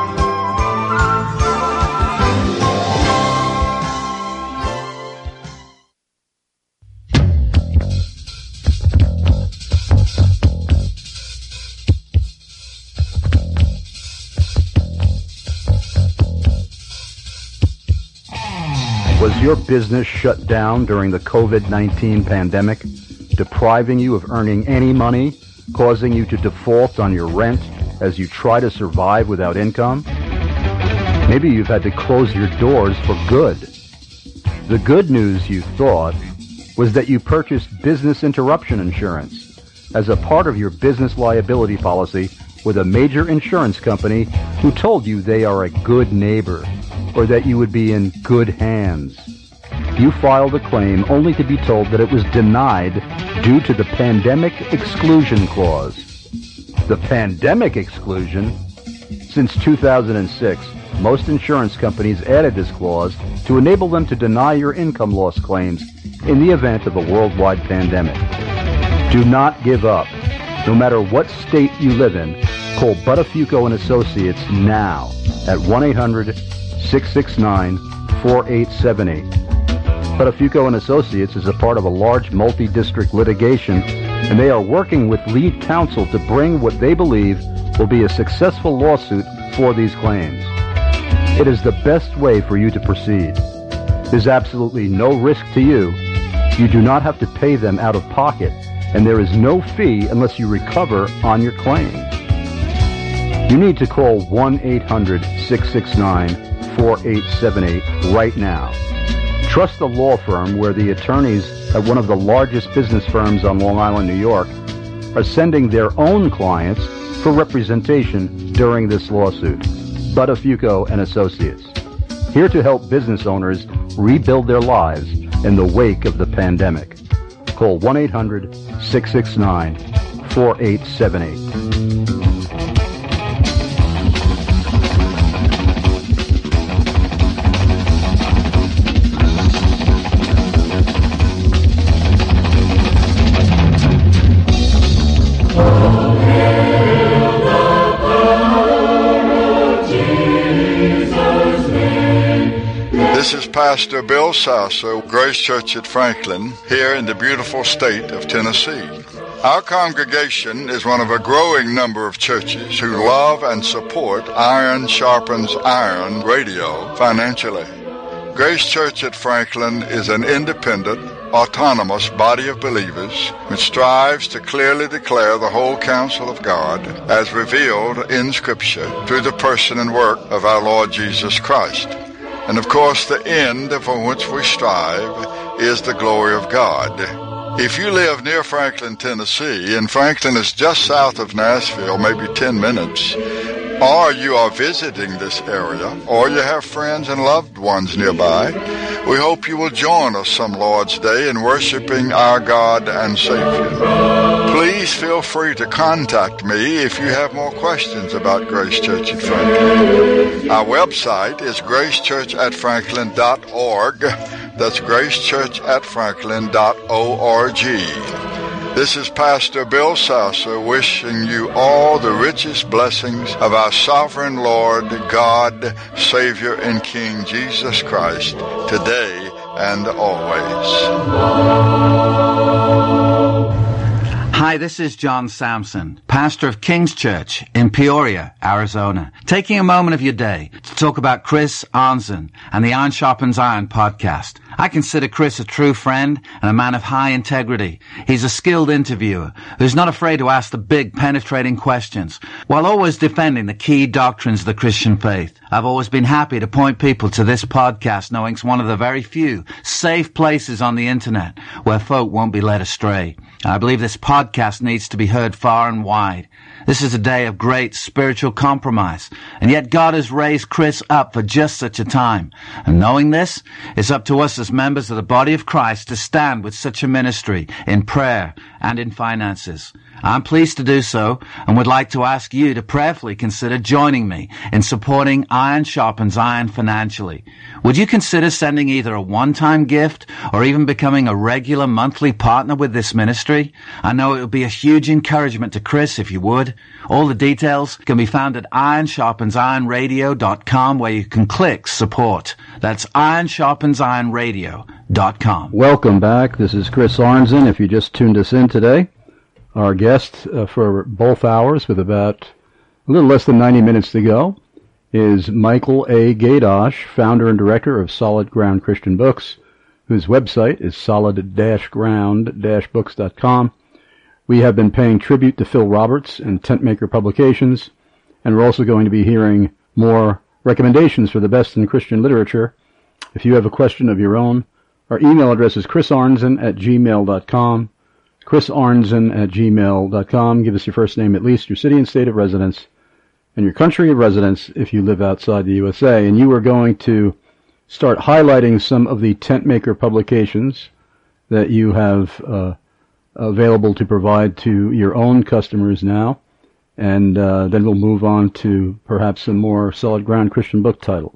[SPEAKER 2] Was your business shut down during the covid nineteen pandemic, depriving you of earning any money, causing you to default on your rent as you try to survive without income? Maybe you've had to close your doors for good. The good news, you thought, was that you purchased business interruption insurance as a part of your business liability policy with a major insurance company who told you they are a good neighbor, or that you would be in good hands. you filed a claim only to be told that it was denied due to the Pandemic Exclusion Clause. The Pandemic Exclusion? Since two thousand six, most insurance companies added this clause to enable them to deny your income loss claims in the event of a worldwide pandemic. Do not give up. No matter what state you live in, call Buttafuoco and Associates now at one eight hundred six six nine four eight seven eight. Buttafuoco and Associates is a part of a large multi-district litigation, and they are working with lead counsel to bring what they believe will be a successful lawsuit for these claims. It is the best way for you to proceed. There's absolutely no risk to you. You do not have to pay them out of pocket, and there is no fee unless you recover on your claim. You need to call one eight hundred six six nine four eight seven eight right now. Trust the law firm where the attorneys at one of the largest business firms on Long Island, New York, are sending their own clients for representation during this lawsuit. Buttafuoco and Associates, here to help business owners rebuild their lives in the wake of the pandemic. Call one eight hundred six six nine four eight seven eight.
[SPEAKER 13] This is Pastor Bill Sasso, Grace Church at Franklin, here in the beautiful state of Tennessee. Our congregation is one of a growing number of churches who love and support Iron Sharpens Iron radio financially. Grace Church at Franklin is an independent, autonomous body of believers which strives to clearly declare the whole counsel of God as revealed in Scripture through the person and work of our Lord Jesus Christ. And of course, the end for which we strive is the glory of God. If you live near Franklin, Tennessee, and Franklin is just south of Nashville, maybe ten minutes, or you are visiting this area, or you have friends and loved ones nearby, we hope you will join us some Lord's Day in worshiping our God and Savior. Please feel free to contact me if you have more questions about Grace Church at Franklin. Our website is grace church at franklin dot org. That's grace church at franklin dot org. This is Pastor Bill Sasso wishing you all the richest blessings of our sovereign Lord, God, Savior, and King Jesus Christ, today and always.
[SPEAKER 14] Hi, this is John Sampson, pastor of King's Church in Peoria, Arizona, taking a moment of your day to talk about Chris Arnzen and the Iron Sharpens Iron podcast. I consider Chris a true friend and a man of high integrity. He's a skilled interviewer who's not afraid to ask the big, penetrating questions while always defending the key doctrines of the Christian faith. I've always been happy to point people to this podcast, knowing it's one of the very few safe places on the internet where folk won't be led astray. I believe this podcast needs to be heard far and wide. This is a day of great spiritual compromise, and yet God has raised Chris up for just such a time. And knowing this, it's up to us as members of the body of Christ to stand with such a ministry in prayer and in finances. I'm pleased to do so and would like to ask you to prayerfully consider joining me in supporting Iron Sharpens Iron financially. Would you consider sending either a one-time gift or even becoming a regular monthly partner with this ministry? I know it would be a huge encouragement to Chris if you would. All the details can be found at iron sharpens iron radio dot com, where you can click support. That's iron sharpens iron radio dot com.
[SPEAKER 2] Welcome back. This is Chris Arnzen. If you just tuned us in today, our guest uh, for both hours, with about a little less than ninety minutes to go, is Michael A. Gaydosh, founder and director of Solid Ground Christian Books, whose website is solid ground books dot com. We have been paying tribute to Phil Roberts and Tentmaker Publications, and we're also going to be hearing more recommendations for the best in Christian literature. If you have a question of your own, our email address is chrisarnzen at gmail dot com. chrisarnzen at gmail dot com. Give us your first name, at least your city and state of residence, and your country of residence if you live outside the U S A. And you are going to start highlighting some of the Tentmaker publications that you have uh, available to provide to your own customers now, and uh, then we'll move on to perhaps some more solid ground Christian book titles.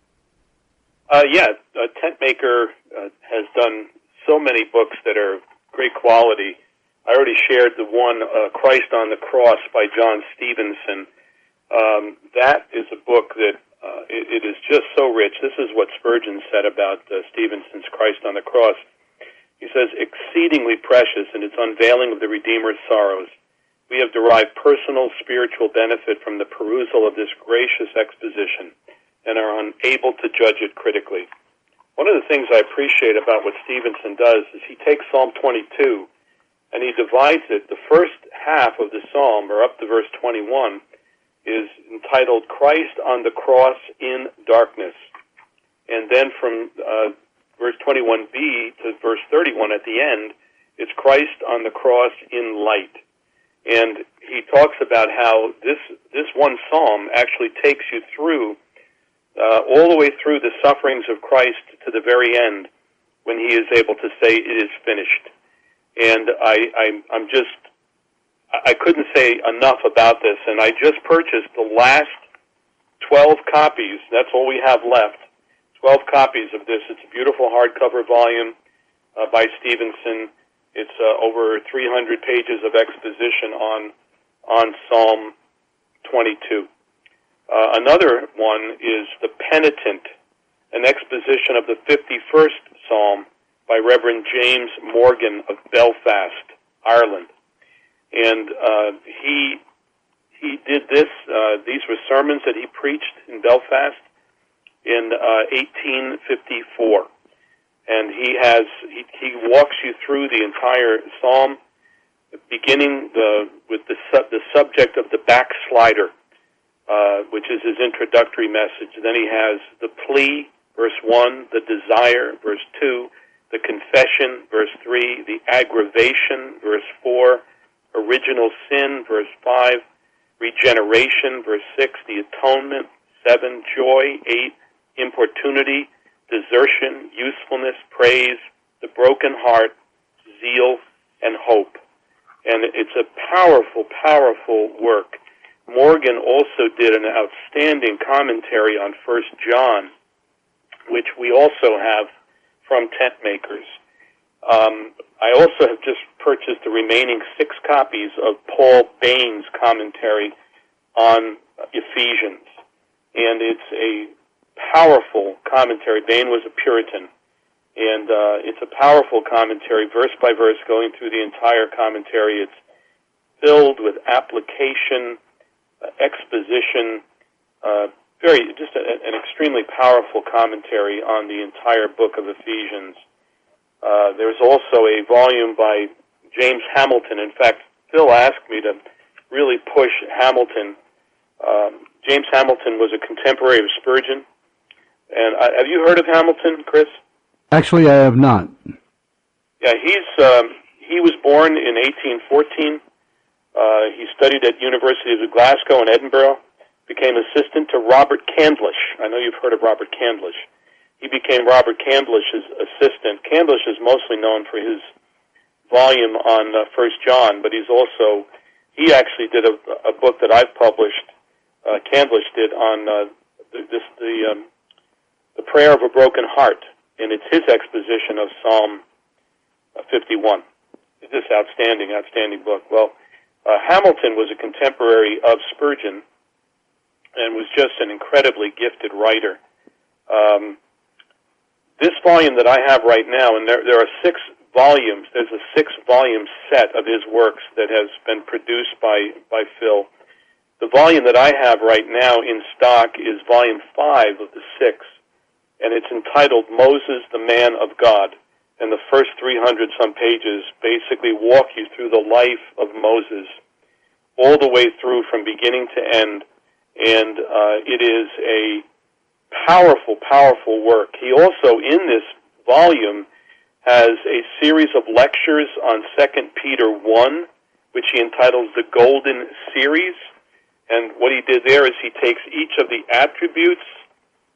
[SPEAKER 3] Uh, yeah, uh, Tentmaker uh, has done so many books that are great quality. I already shared the one, uh, Christ on the Cross by John Stevenson. Um, that is a book that uh, it, it is just so rich. This is what Spurgeon said about uh, Stevenson's Christ on the Cross. He says, exceedingly precious in its unveiling of the Redeemer's sorrows. We have derived personal spiritual benefit from the perusal of this gracious exposition and are unable to judge it critically. One of the things I appreciate about what Stevenson does is he takes Psalm twenty-two and he divides it. The first half of the psalm, or up to verse twenty-one, is entitled Christ on the Cross in Darkness. And then from uh, verse twenty-one b to verse thirty-one at the end, it's Christ on the Cross in Light. And he talks about how this this one psalm actually takes you through, uh, all the way through the sufferings of Christ to the very end, when he is able to say, it is finished. And I, I, I'm just, I couldn't say enough about this, and I just purchased the last twelve copies. That's all we have left. twelve copies of this. It's a beautiful hardcover volume uh, by Stevenson. It's uh, over three hundred pages of exposition on on Psalm twenty-two. Uh, another one is The Penitent, an exposition of the fifty-first Psalm by Reverend James Morgan of Belfast, Ireland. And uh, he he did this. Uh, these were sermons that he preached in Belfast in uh, eighteen fifty-four. And he has he, he walks you through the entire psalm, beginning the, with the sub, the subject of the backslider, uh, which is his introductory message. Then he has the plea, verse one, the desire, verse two, the confession, verse three, the aggravation, verse four, original sin, verse five, regeneration, verse six, the atonement, seven, joy, eight, importunity, desertion, usefulness, praise, the broken heart, zeal, and hope. And it's a powerful, powerful work. Morgan also did an outstanding commentary on First John, which we also have from Tentmakers. Um, I also have just purchased the remaining six copies of Paul Bain's commentary on Ephesians. And it's a powerful commentary. Bain was a Puritan, and uh, it's a powerful commentary, verse by verse, going through the entire commentary. It's filled with application, uh, exposition, uh, very just a, an extremely powerful commentary on the entire book of Ephesians. Uh, there's also a volume by James Hamilton. In fact, Phil asked me to really push Hamilton. Um, James Hamilton was a contemporary of Spurgeon. And uh, have you heard of Hamilton, Chris?
[SPEAKER 2] Actually, I have not.
[SPEAKER 3] Yeah, he's um, he was born in eighteen fourteen. Uh, he studied at Universities of Glasgow and Edinburgh, became assistant to Robert Candlish. I know you've heard of Robert Candlish. He became Robert Candlish's assistant. Candlish is mostly known for his volume on uh, First John, but he's also, he actually did a, a book that I've published, uh, Candlish did, on uh, the, this, the, um, the Prayer of a Broken Heart, and it's his exposition of Psalm fifty-one. It's this outstanding, outstanding book. Well, uh, Hamilton was a contemporary of Spurgeon and was just an incredibly gifted writer. Um, this volume that I have right now, and there, there are six volumes, there's a six-volume set of his works that has been produced by, by Phil. The volume that I have right now in stock is volume five of the six, and it's entitled Moses, the Man of God. And the first three hundred some pages basically walk you through the life of Moses, all the way through from beginning to end. And uh, it is a powerful, powerful work. He also, in this volume, has a series of lectures on Second Peter one, which he entitles the Golden Series. And what he did there is he takes each of the attributes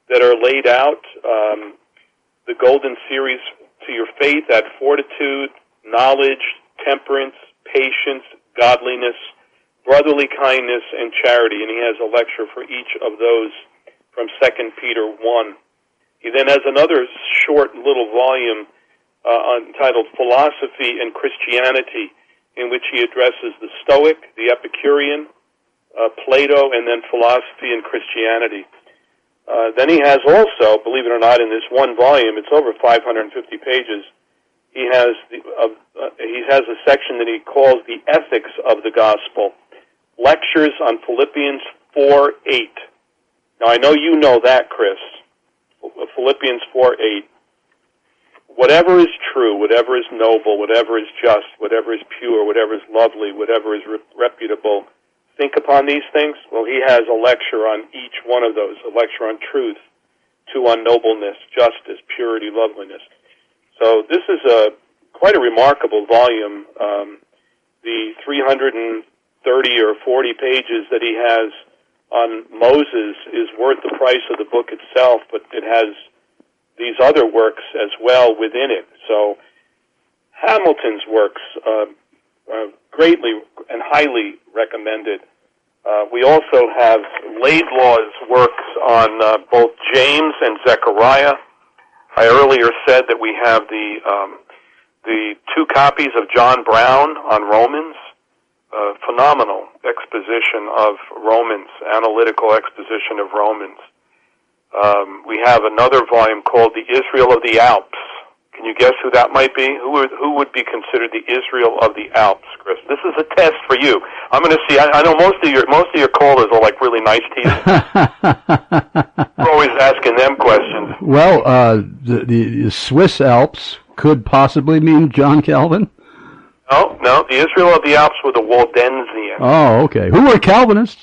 [SPEAKER 3] that are laid out. Um, the Golden Series to your faith, add fortitude, knowledge, temperance, patience, godliness, brotherly kindness, and charity. And he has a lecture for each of those from Second Peter one. He then has another short little volume uh, entitled Philosophy and Christianity, in which he addresses the Stoic, the Epicurean, uh, Plato, and then philosophy and Christianity. Uh, then he has also, believe it or not, in this one volume, it's over five hundred fifty pages, he has the, uh, uh, he has a section that he calls the Ethics of the Gospel, lectures on Philippians four eight. Now, I know you know that, Chris. Philippians four eight. Whatever is true, whatever is noble, whatever is just, whatever is pure, whatever is lovely, whatever is re- reputable, think upon these things. Well, he has a lecture on each one of those, a lecture on truth, two on nobleness, justice, purity, loveliness. So this is a quite a remarkable volume. Um, the three hundred thirty or forty pages that he has on Moses is worth the price of the book itself, but it has these other works as well within it. So Hamilton's works, uh, uh, greatly and highly recommended. Uh, we also have Laidlaw's works on uh, both James and Zechariah. I earlier said that we have the um, the two copies of John Brown on Romans. Uh, phenomenal exposition of Romans, analytical exposition of Romans. Um, we have another volume called The Israel of the Alps. Can you guess who that might be? Who would, who would be considered the Israel of the Alps, Chris? This is a test for you. I'm going to see. I, I know most of your most of your callers are like really nice to you. We're always asking them questions.
[SPEAKER 2] Well, uh, the, the Swiss Alps could possibly mean John Calvin.
[SPEAKER 3] No, no. The Israel of the Alps were the Waldensians.
[SPEAKER 2] Oh, okay. Who were Calvinists?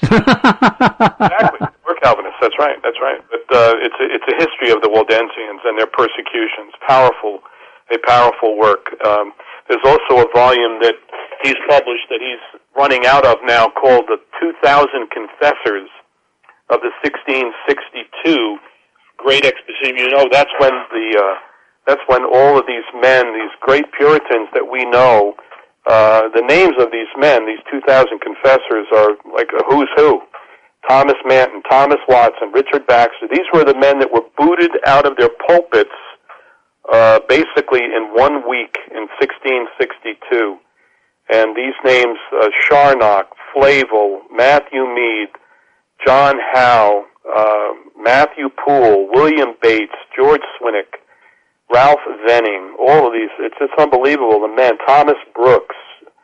[SPEAKER 3] Exactly. We're Calvinists. That's right. That's right. But uh, it's a, it's a history of the Waldensians and their persecutions. Powerful, a powerful work. Um, there's also a volume that he's published that he's running out of now called the two thousand Confessors of the sixteen sixty-two Great Exposition. You know, that's when the uh, that's when all of these men, these great Puritans that we know, uh, the names of these men, these two thousand confessors, are like a who's who. Thomas Manton, Thomas Watson, Richard Baxter. These were the men that were booted out of their pulpits uh, basically in one week in sixteen sixty-two. And these names, uh, Charnock, Flavel, Matthew Mead, John Howe, uh, Matthew Poole, William Bates, George Swinnock, Ralph Venning, all of these, it's just unbelievable, the men, Thomas Brooks,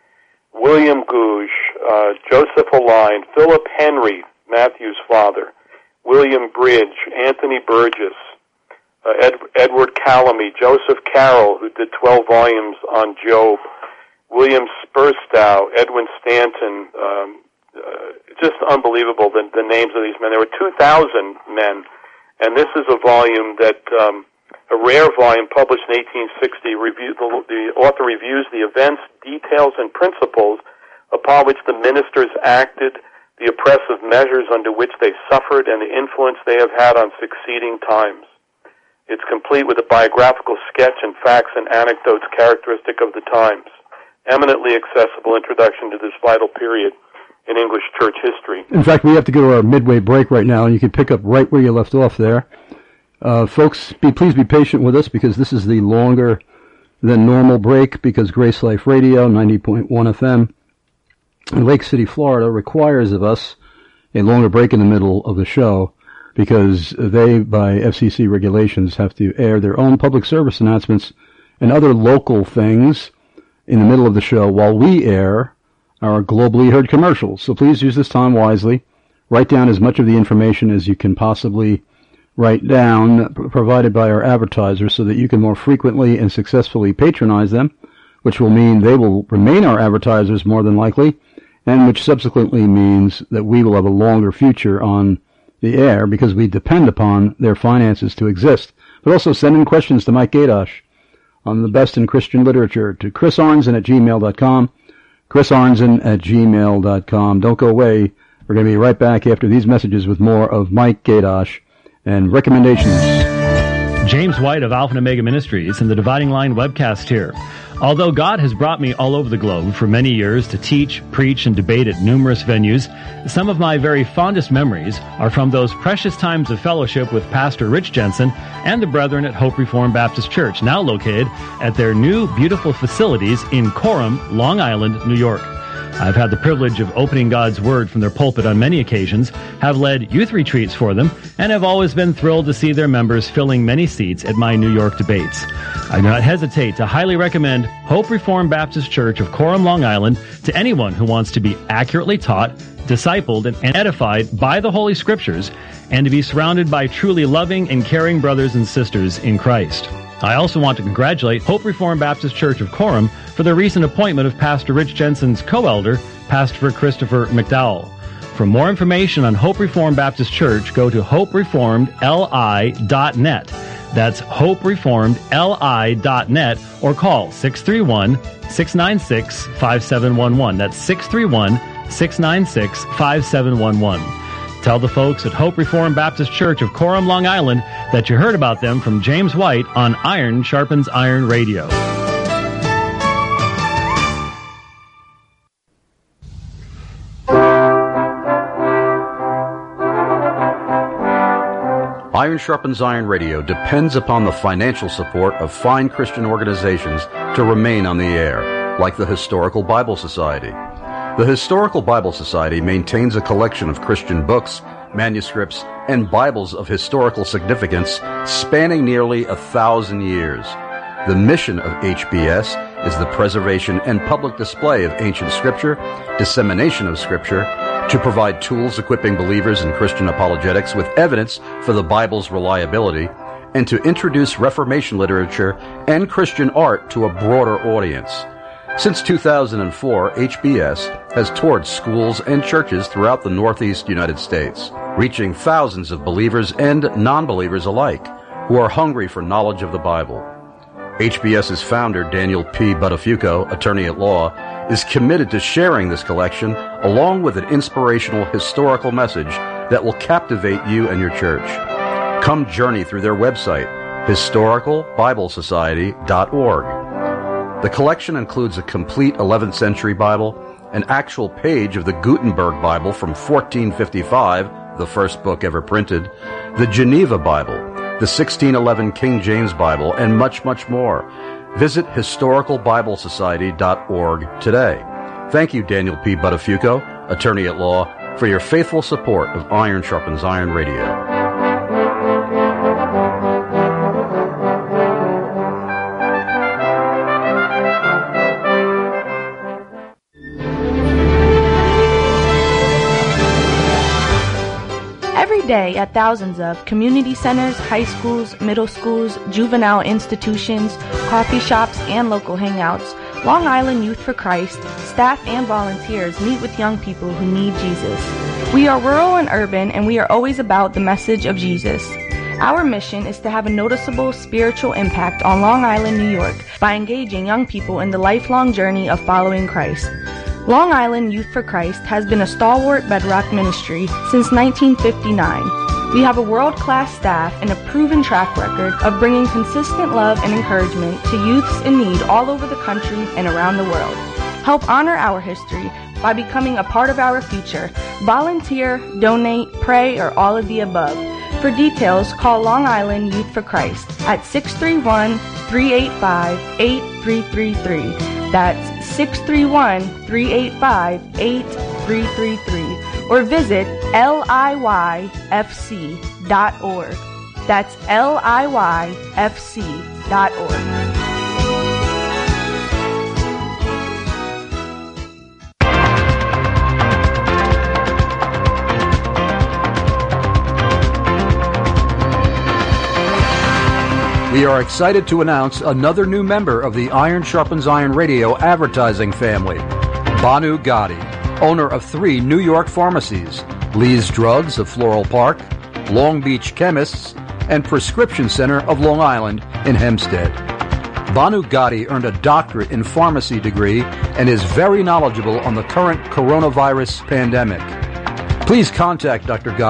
[SPEAKER 3] William Gouge, uh, Joseph Aline, Philip Henry, Matthew's father, William Bridge, Anthony Burgess, uh, Ed, Edward Calamy, Joseph Carroll, who did twelve volumes on Job, William Spurstow, Edwin Stanton, um, uh, just unbelievable, the, the names of these men. There were two thousand men, and this is a volume that, um, a rare volume published in eighteen sixty, review, the, the author reviews the events, details, and principles upon which the ministers acted, the oppressive measures under which they suffered, and the influence they have had on succeeding times. It's complete with a biographical sketch and facts and anecdotes characteristic of the times. Eminently accessible introduction to this vital period in English church history.
[SPEAKER 2] In fact, we have to go to our midway break right now, and you can pick up right where you left off there. Uh, folks, be, please be patient with us because this is the longer than normal break because Grace Life Radio, ninety point one F M, in Lake City, Florida, requires of us a longer break in the middle of the show because they, by F C C regulations, have to air their own public service announcements and other local things in the middle of the show while we air our globally heard commercials. So please use this time wisely. Write down as much of the information as you can possibly write down, provided by our advertisers, so that you can more frequently and successfully patronize them, which will mean they will remain our advertisers more than likely, and which subsequently means that we will have a longer future on the air because we depend upon their finances to exist. But also send in questions to Mike Gadosh on the best in Christian literature to Chris Arnzen at gmail dot com, Chris Arnzen at gmail dot com. Don't go away. We're going to be right back after these messages with more of Mike Gadosh and recommendations.
[SPEAKER 4] James White of Alpha and Omega Ministries and the Dividing Line webcast here. Although God has brought me all over the globe for many years to teach, preach, and debate at numerous venues, some of my very fondest memories are from those precious times of fellowship with Pastor Rich Jensen and the brethren at Hope Reformed Baptist Church, now located at their new beautiful facilities in Coram, Long Island, New York. I've had the privilege of opening God's Word from their pulpit on many occasions, have led youth retreats for them, and have always been thrilled to see their members filling many seats at my New York debates. I do not hesitate to highly recommend Hope Reformed Baptist Church of Coram, Long Island to anyone who wants to be accurately taught, discipled, and edified by the Holy Scriptures, and to be surrounded by truly loving and caring brothers and sisters in Christ. I also want to congratulate Hope Reformed Baptist Church of Coram for the recent appointment of Pastor Rich Jensen's co-elder, Pastor Christopher McDowell. For more information on Hope Reformed Baptist Church, go to hope reformed l i dot net. That's hope reformed l i dot net, or call six three one, six nine six, five seven one one. That's six three one, six nine six, five seven one one. Tell the folks at Hope Reformed Baptist Church of Coram, Long Island, that you heard about them from James White on Iron Sharpens Iron Radio.
[SPEAKER 2] Iron Sharpens Iron Radio depends upon the financial support of fine Christian organizations to remain on the air, like the Historical Bible Society. The Historical Bible Society maintains a collection of Christian books, manuscripts, and Bibles of historical significance spanning nearly a thousand years. The mission of H B S is the preservation and public display of ancient Scripture, dissemination of Scripture, to provide tools equipping believers in Christian apologetics with evidence for the Bible's reliability, and to introduce Reformation literature and Christian art to a broader audience. Since two thousand four, H B S has toured schools and churches throughout the Northeast United States, reaching thousands of believers and non-believers alike who are hungry for knowledge of the Bible. HBS's founder, Daniel P. Buttafuoco, attorney at law, is committed to sharing this collection along with an inspirational historical message that will captivate you and your church. Come journey through their website, historical bible society dot org. The collection includes a complete eleventh century Bible, an actual page of the Gutenberg Bible from fourteen fifty-five, the first book ever printed, the Geneva Bible, the sixteen eleven King James Bible, and much, much more. Visit historical bible society dot org today. Thank you, Daniel P. Buttafuoco, attorney at law, for your faithful support of Iron Sharpens Iron Radio.
[SPEAKER 15] Day at thousands of community centers, high schools, middle schools, juvenile institutions, coffee shops, and local hangouts, Long Island Youth for Christ, staff and volunteers meet with young people who need Jesus. We are rural and urban, and we are always about the message of Jesus. Our mission is to have a noticeable spiritual impact on Long Island, New York, by engaging young people in the lifelong journey of following Christ. Long Island Youth for Christ has been a stalwart bedrock ministry since nineteen fifty-nine. We have a world-class staff and a proven track record of bringing consistent love and encouragement to youths in need all over the country and around the world. Help honor our history by becoming a part of our future. Volunteer, donate, pray, or all of the above. For details, call Long Island Youth for Christ at six three one, three eight five, eight three three three. That's six three one, three eight five, eight three three three, or visit L I Y F C dot org. That's L I Y F C dot org.
[SPEAKER 2] We are excited to announce another new member of the Iron Sharpens Iron Radio advertising family, Banu Gotti, owner of three New York pharmacies, Lee's Drugs of Floral Park, Long Beach Chemists, and Prescription Center of Long Island in Hempstead. Banu Gotti earned a doctorate in pharmacy degree and is very knowledgeable on the current coronavirus pandemic. Please contact Doctor Gotti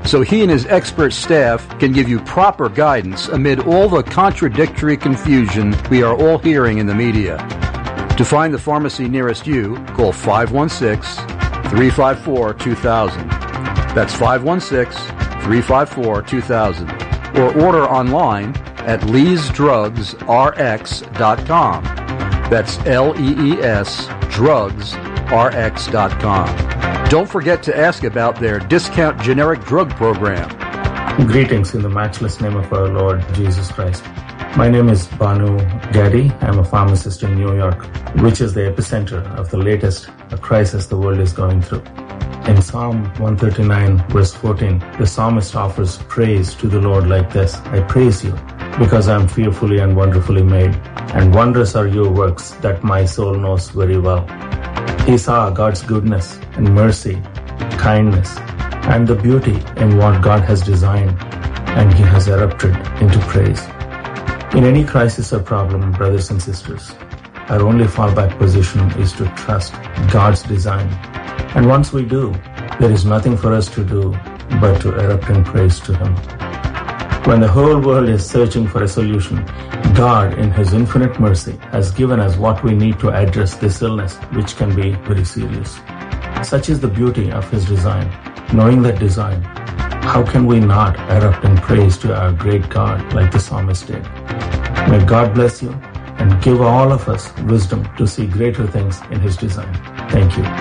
[SPEAKER 2] so he and his expert staff can give you proper guidance amid all the contradictory confusion we are all hearing in the media. To find the pharmacy nearest you, call five one six, three five four, two thousand. That's five one six, three five four, two thousand. Or order online at lees drugs r x dot com. That's L E E S drugs r x dot com. Don't forget to ask about their discount generic drug program.
[SPEAKER 16] Greetings in the matchless name of our Lord Jesus Christ. My name is Banu Gaddy. I'm a pharmacist in New York, which is the epicenter of the latest crisis the world is going through. In Psalm one thirty-nine, verse fourteen, the psalmist offers praise to the Lord like this: I praise you because I am fearfully and wonderfully made, and wondrous are your works that my soul knows very well. He saw God's goodness and mercy, kindness, and the beauty in what God has designed, and he has erupted into praise. In any crisis or problem, brothers and sisters, our only fallback position is to trust God's design. And once we do, there is nothing for us to do but to erupt in praise to him. When the whole world is searching for a solution, God, in his infinite mercy, has given us what we need to address this illness, which can be very serious. Such is the beauty of his design. Knowing that design, how can we not erupt in praise to our great God like the psalmist did? May God bless you and give all of us wisdom to see greater things in his design. Thank you.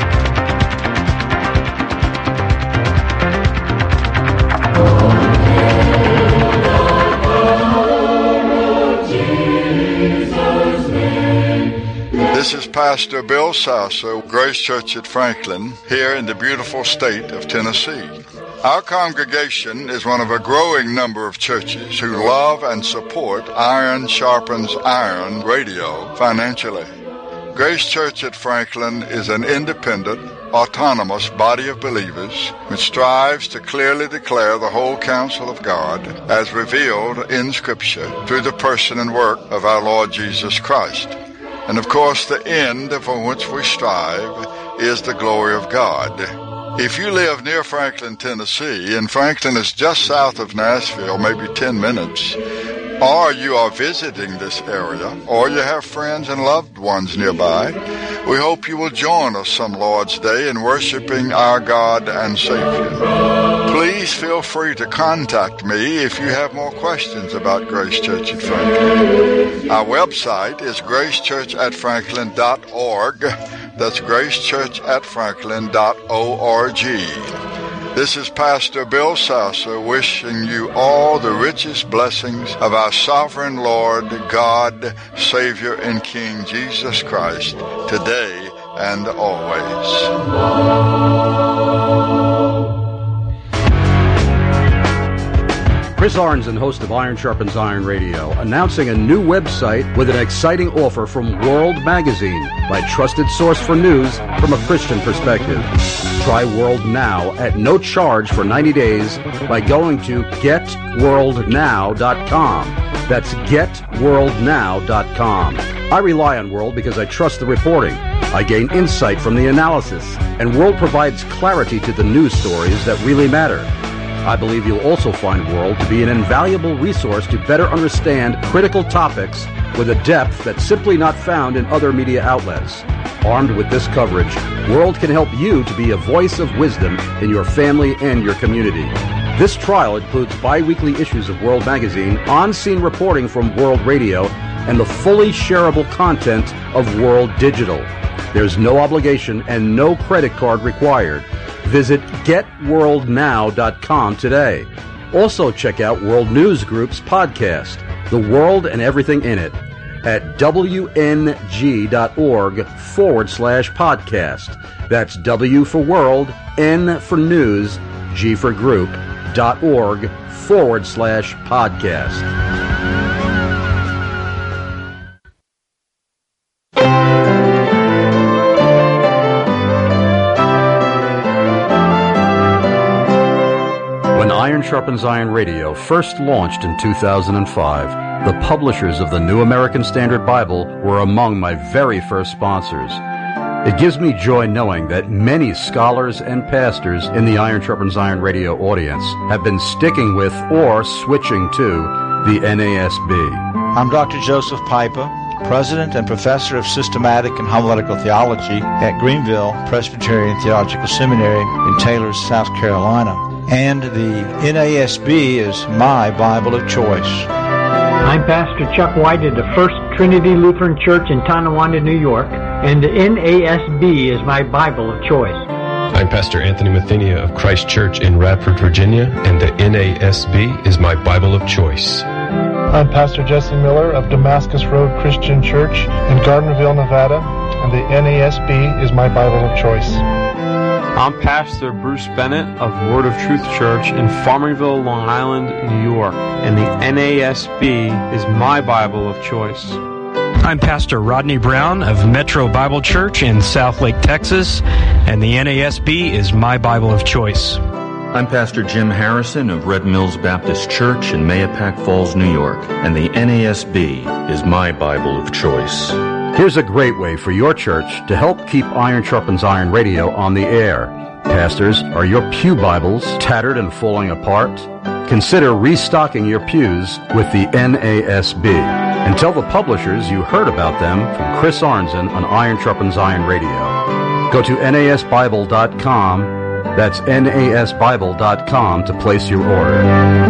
[SPEAKER 13] This is Pastor Bill Sasso, Grace Church at Franklin, here in the beautiful state of Tennessee. Our congregation is one of a growing number of churches who love and support Iron Sharpens Iron radio financially. Grace Church at Franklin is an independent, autonomous body of believers which strives to clearly declare the whole counsel of God as revealed in Scripture through the person and work of our Lord Jesus Christ. And of course, the end for which we strive is the glory of God. If you live near Franklin, Tennessee, and Franklin is just south of Nashville, maybe ten minutes, or you are visiting this area, or you have friends and loved ones nearby, we hope you will join us some Lord's Day in worshiping our God and Savior. Please feel free to contact me if you have more questions about Grace Church at Franklin. Our website is grace church at franklin dot org. That's grace church at franklin dot org. This is Pastor Bill Sasso wishing you all the richest blessings of our sovereign Lord, God, Savior, and King Jesus Christ, today and always.
[SPEAKER 2] Chris Arnzen, host of Iron Sharpens Iron Radio, announcing a new website with an exciting offer from World Magazine, my trusted source for news from a Christian perspective. Try World Now at no charge for ninety days by going to get world now dot com. That's get world now dot com. I rely on World because I trust the reporting. I gain insight from the analysis, and World provides clarity to the news stories that really matter. I believe you'll also find World to be an invaluable resource to better understand critical topics with a depth that's simply not found in other media outlets. Armed with this coverage, World can help you to be a voice of wisdom in your family and your community. This trial includes bi-weekly issues of World Magazine, on-scene reporting from World Radio, and the fully shareable content of World Digital. There's no obligation and no credit card required. Visit get world now dot com today. Also check out World News Group's podcast, The World and Everything in It, at W N G dot org forward slash podcast. That's W for World, N for News, G for Group, dot org forward slash podcast. Iron Sharpens Iron Radio first launched in two thousand five, the publishers of the New American Standard Bible were among my very first sponsors. It gives me joy knowing that many scholars and pastors in the Iron Sharpens Iron radio audience have been sticking with or switching to the N A S B.
[SPEAKER 17] I'm Doctor Joseph Piper, President and Professor of Systematic and Homiletical Theology at Greenville Presbyterian Theological Seminary in Taylor, South Carolina. And the N A S B is my Bible of choice.
[SPEAKER 18] I'm Pastor Chuck White of the First Trinity Lutheran Church in Tonawanda, New York, and the N A S B is my Bible of choice.
[SPEAKER 19] I'm Pastor Anthony Mathenia of Christ Church in Radford, Virginia, and the N A S B is my Bible of choice.
[SPEAKER 20] I'm Pastor Jesse Miller of Damascus Road Christian Church in Gardnerville, Nevada, and the N A S B is my Bible of choice.
[SPEAKER 21] I'm Pastor Bruce Bennett of Word of Truth Church in Farmingville, Long Island, New York, and the N A S B is my Bible of choice.
[SPEAKER 22] I'm Pastor Rodney Brown of Metro Bible Church in Southlake, Texas, and the N A S B is my Bible of choice.
[SPEAKER 23] I'm Pastor Jim Harrison of Red Mills Baptist Church in Mahopac Falls, New York, and the N A S B is my Bible of choice.
[SPEAKER 2] Here's a great way for your church to help keep Iron Sharpens Iron radio on the air. Pastors, are your pew Bibles tattered and falling apart? Consider restocking your pews with the N A S B. And tell the publishers you heard about them from Chris Arnzen on Iron Sharpens Iron radio. Go to N A S Bible dot com. That's N A S Bible dot com to place your order.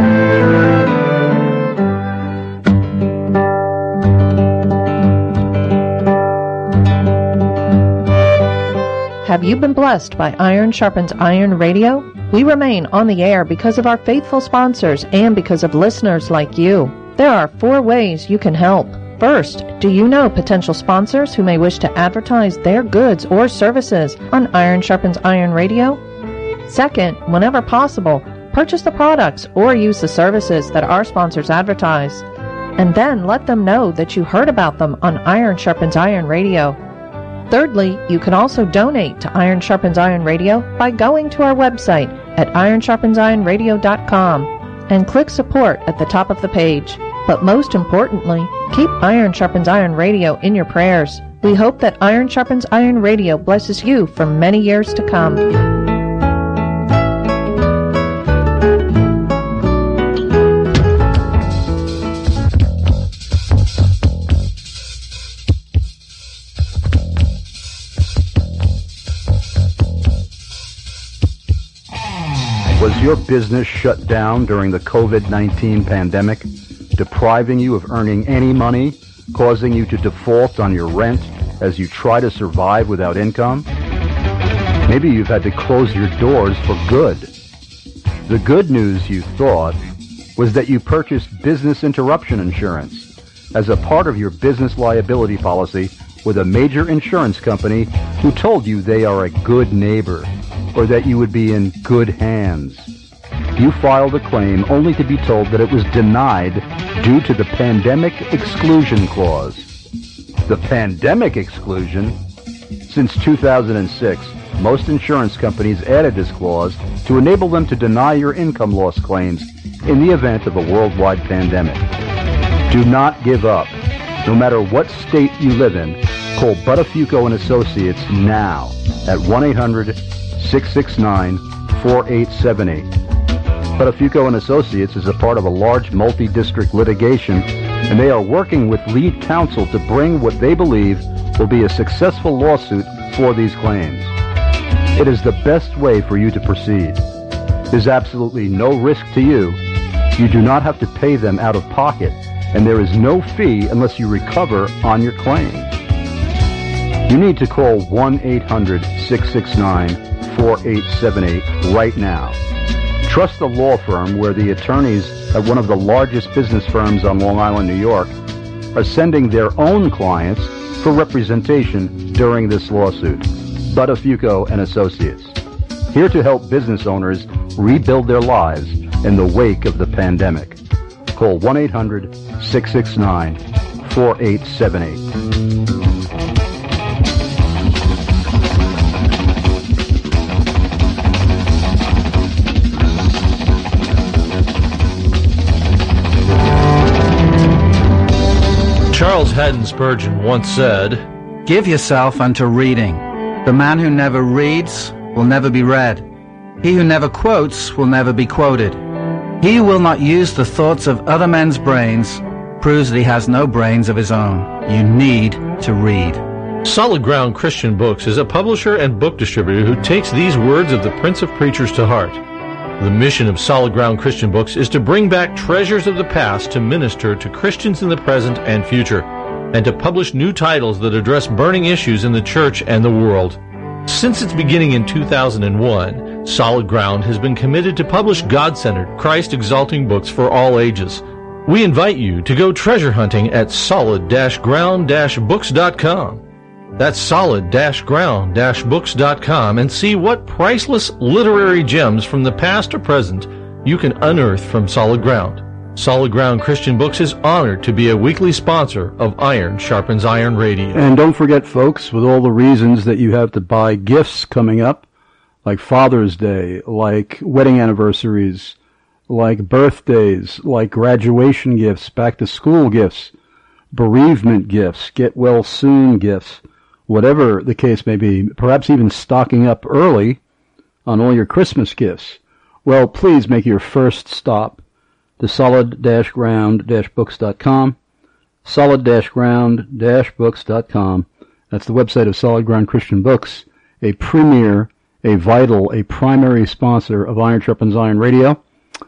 [SPEAKER 24] Have you been blessed by Iron Sharpens Iron Radio? We remain on the air because of our faithful sponsors and because of listeners like you. There are four ways you can help. First, do you know potential sponsors who may wish to advertise their goods or services on Iron Sharpens Iron Radio? Second, whenever possible, purchase the products or use the services that our sponsors advertise. And then let them know that you heard about them on Iron Sharpens Iron Radio. Thirdly, you can also donate to Iron Sharpens Iron Radio by going to our website at iron sharpens iron radio dot com and click support at the top of the page. But most importantly, keep Iron Sharpens Iron Radio in your prayers. We hope that Iron Sharpens Iron Radio blesses you for many years to come.
[SPEAKER 2] Was your business shut down during the covid nineteen pandemic, depriving you of earning any money, causing you to default on your rent as you try to survive without income? Maybe you've had to close your doors for good. The good news, you thought, was that you purchased business interruption insurance as a part of your business liability policy with a major insurance company who told you they are a good neighbor, or that you would be in good hands. You filed a claim only to be told that it was denied due to the Pandemic Exclusion Clause. The Pandemic Exclusion? Since two thousand six, most insurance companies added this clause to enable them to deny your income loss claims in the event of a worldwide pandemic. Do not give up. No matter what state you live in, call Buttafuoco and Associates now at one eight hundred six six nine four eight seven eight. Buttafuoco and Associates is a part of a large multi-district litigation, and they are working with lead counsel to bring what they believe will be a successful lawsuit for these claims. It is the best way for you to proceed. There's absolutely no risk to you. You do not have to pay them out of pocket, and there is no fee unless you recover on your claim. You need to call one eight hundred six six nine four eight seven eight right now. Trust the law firm where the attorneys at one of the largest business firms on Long Island, New York, are sending their own clients for representation during this lawsuit. Buttafuoco and Associates, here to help business owners rebuild their lives in the wake of the pandemic. Call one eight hundred six six nine four eight seven eight.
[SPEAKER 25] Charles Haddon Spurgeon once said,
[SPEAKER 14] "Give yourself unto reading, The man who never reads will never be read. He who never quotes will never be quoted. He who will not use the thoughts of other men's brains proves that he has no brains of his own. You need to read.
[SPEAKER 1] Solid Ground Christian Books is a publisher and book distributor who takes these words of the Prince of Preachers to heart. The mission of Solid Ground Christian Books is to bring back treasures of the past to minister to Christians in the present and future, and to publish new titles that address burning issues in the church and the world. Since its beginning in two thousand one, Solid Ground has been committed to publish God-centered, Christ-exalting books for all ages. We invite you to go treasure hunting at solid ground books dot com. That's solid ground books dot com, and see what priceless literary gems from the past or present you can unearth from Solid Ground. Solid Ground Christian Books is honored to be a weekly sponsor of Iron Sharpens Iron Radio.
[SPEAKER 2] And don't forget, folks, with all the reasons that you have to buy gifts coming up, like Father's Day, like wedding anniversaries, like birthdays, like graduation gifts, back-to-school gifts, bereavement gifts, get-well-soon gifts, whatever the case may be, perhaps even stocking up early on all your Christmas gifts. Well, please make your first stop to solid ground books dot com, solid ground books dot com. That's the website of Solid Ground Christian Books, a premier, a vital, a primary sponsor of Iron Sharpens Iron Radio.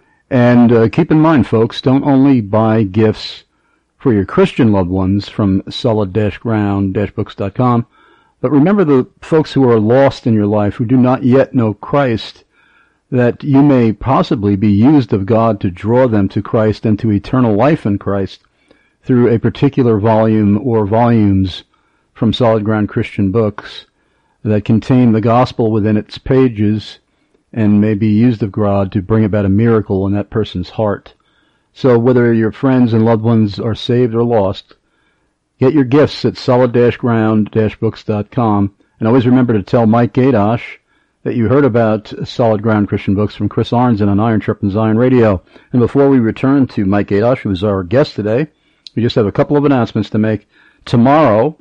[SPEAKER 2] And uh, keep in mind, folks, don't only buy gifts for your Christian loved ones from solid ground books dot com, but remember the folks who are lost in your life, who do not yet know Christ, that you may possibly be used of God to draw them to Christ and to eternal life in Christ through a particular volume or volumes from Solid Ground Christian Books that contain the gospel within its pages and may be used of God to bring about a miracle in that person's heart. So whether your friends and loved ones are saved or lost, get your gifts at solid ground books dot com. And always remember to tell Mike Gadosh that you heard about Solid Ground Christian Books from Chris Arnzen on Iron Sharpens Iron Radio. And before we return to Mike Gadosh, who is our guest today, we just have a couple of announcements to make. Tomorrow,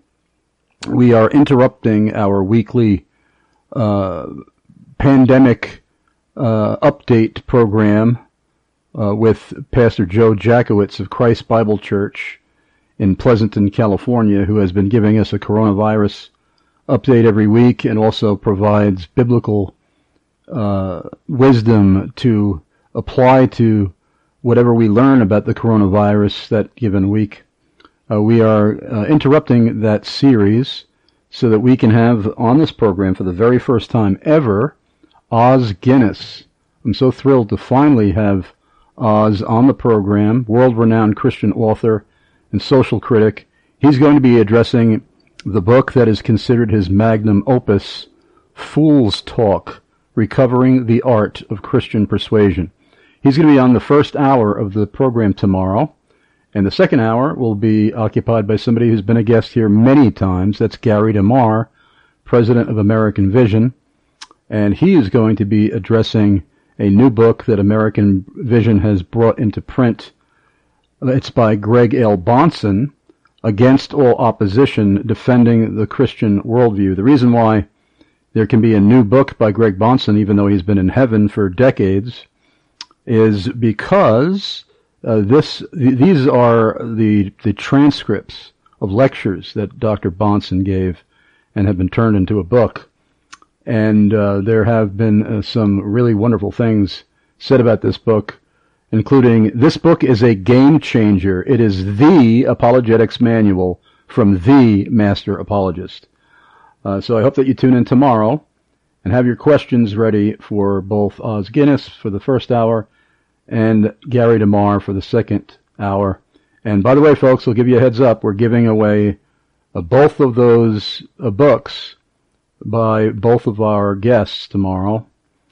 [SPEAKER 2] we are interrupting our weekly uh, pandemic uh, update program uh, with Pastor Joe Jackowitz of Christ Bible Church in Pleasanton, California, who has been giving us a coronavirus update every week and also provides biblical uh, wisdom to apply to whatever we learn about the coronavirus that given week. Uh, we are uh, interrupting that series so that we can have on this program for the very first time ever Os Guinness. I'm so thrilled to finally have Oz on the program, world-renowned Christian author and social critic. He's going to be addressing the book that is considered his magnum opus, Fool's Talk, Recovering the Art of Christian Persuasion. He's going to be on the first hour of the program tomorrow, and the second hour will be occupied by somebody who's been a guest here many times. That's Gary DeMar, president of American Vision, and he is going to be addressing a new book that American Vision has brought into print. It's by Greg L. Bahnsen, Against All Opposition, Defending the Christian Worldview. The reason why there can be a new book by Greg Bahnsen, even though he's been in heaven for decades, is because uh, this th- these are the the transcripts of lectures that Doctor Bahnsen gave and have been turned into a book. And uh, there have been uh, some really wonderful things said about this book, including, this book is a game changer. It is the apologetics manual from the master apologist. Uh, so I hope that you tune in tomorrow and have your questions ready for both Os Guinness for the first hour and Gary DeMar for the second hour. And by the way, folks, we'll give you a heads up. We're giving away uh, both of those uh, books by both of our guests tomorrow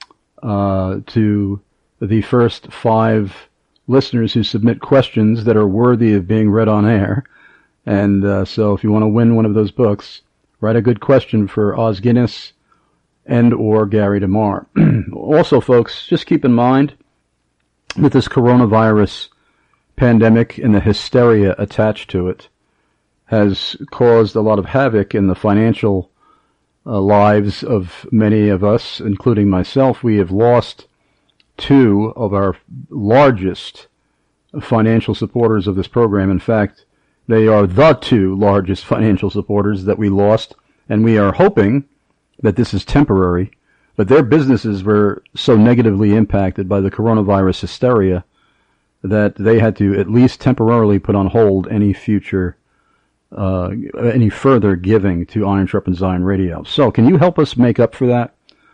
[SPEAKER 2] uh, to the first five listeners who submit questions that are worthy of being read on air. And uh, so if you want to win one of those books, write a good question for Os Guinness and or Gary DeMar. Also, folks, just keep in mind that this coronavirus pandemic and the hysteria attached to it has caused a lot of havoc in the financial uh, lives of many of us, including myself. We have lost two of our largest financial supporters of this program. In fact, they are the two largest financial supporters that we lost, and we are hoping that this is temporary, but their businesses were so negatively impacted by the coronavirus hysteria that they had to at least temporarily put on hold any future, uh, any further giving to Iron Sharpens Iron Radio. So can you help us make up for that?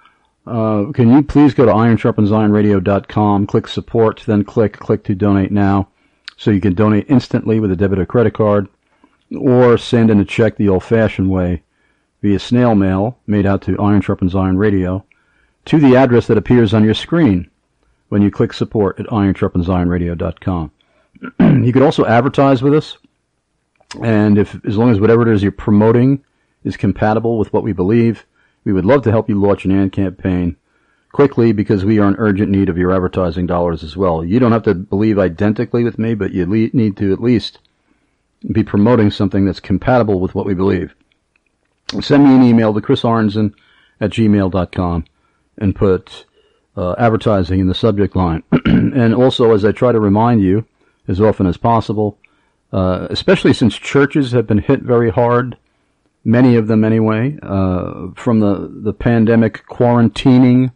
[SPEAKER 2] Uh, can you please go to iron sharpens iron radio dot com, click support, then click click to donate now, so you can donate instantly with a debit or credit card, or send in a check the old-fashioned way via snail mail, made out to Iron Sharpens Iron Radio, to the address that appears on your screen when you click support at iron sharpens iron radio dot com. You could also advertise with us, and if as long as whatever it is you're promoting is compatible with what we believe, we would love to help you launch an ad campaign quickly, because we are in urgent need of your advertising dollars as well. You don't have to believe identically with me, but you le- need to at least be promoting something that's compatible with what we believe. Send me an email to chris arnzen at gmail dot com and put uh, advertising in the subject line. And also, as I try to remind you as often as possible, uh, especially since churches have been hit very hard, many of them anyway, uh, from the, the pandemic quarantining.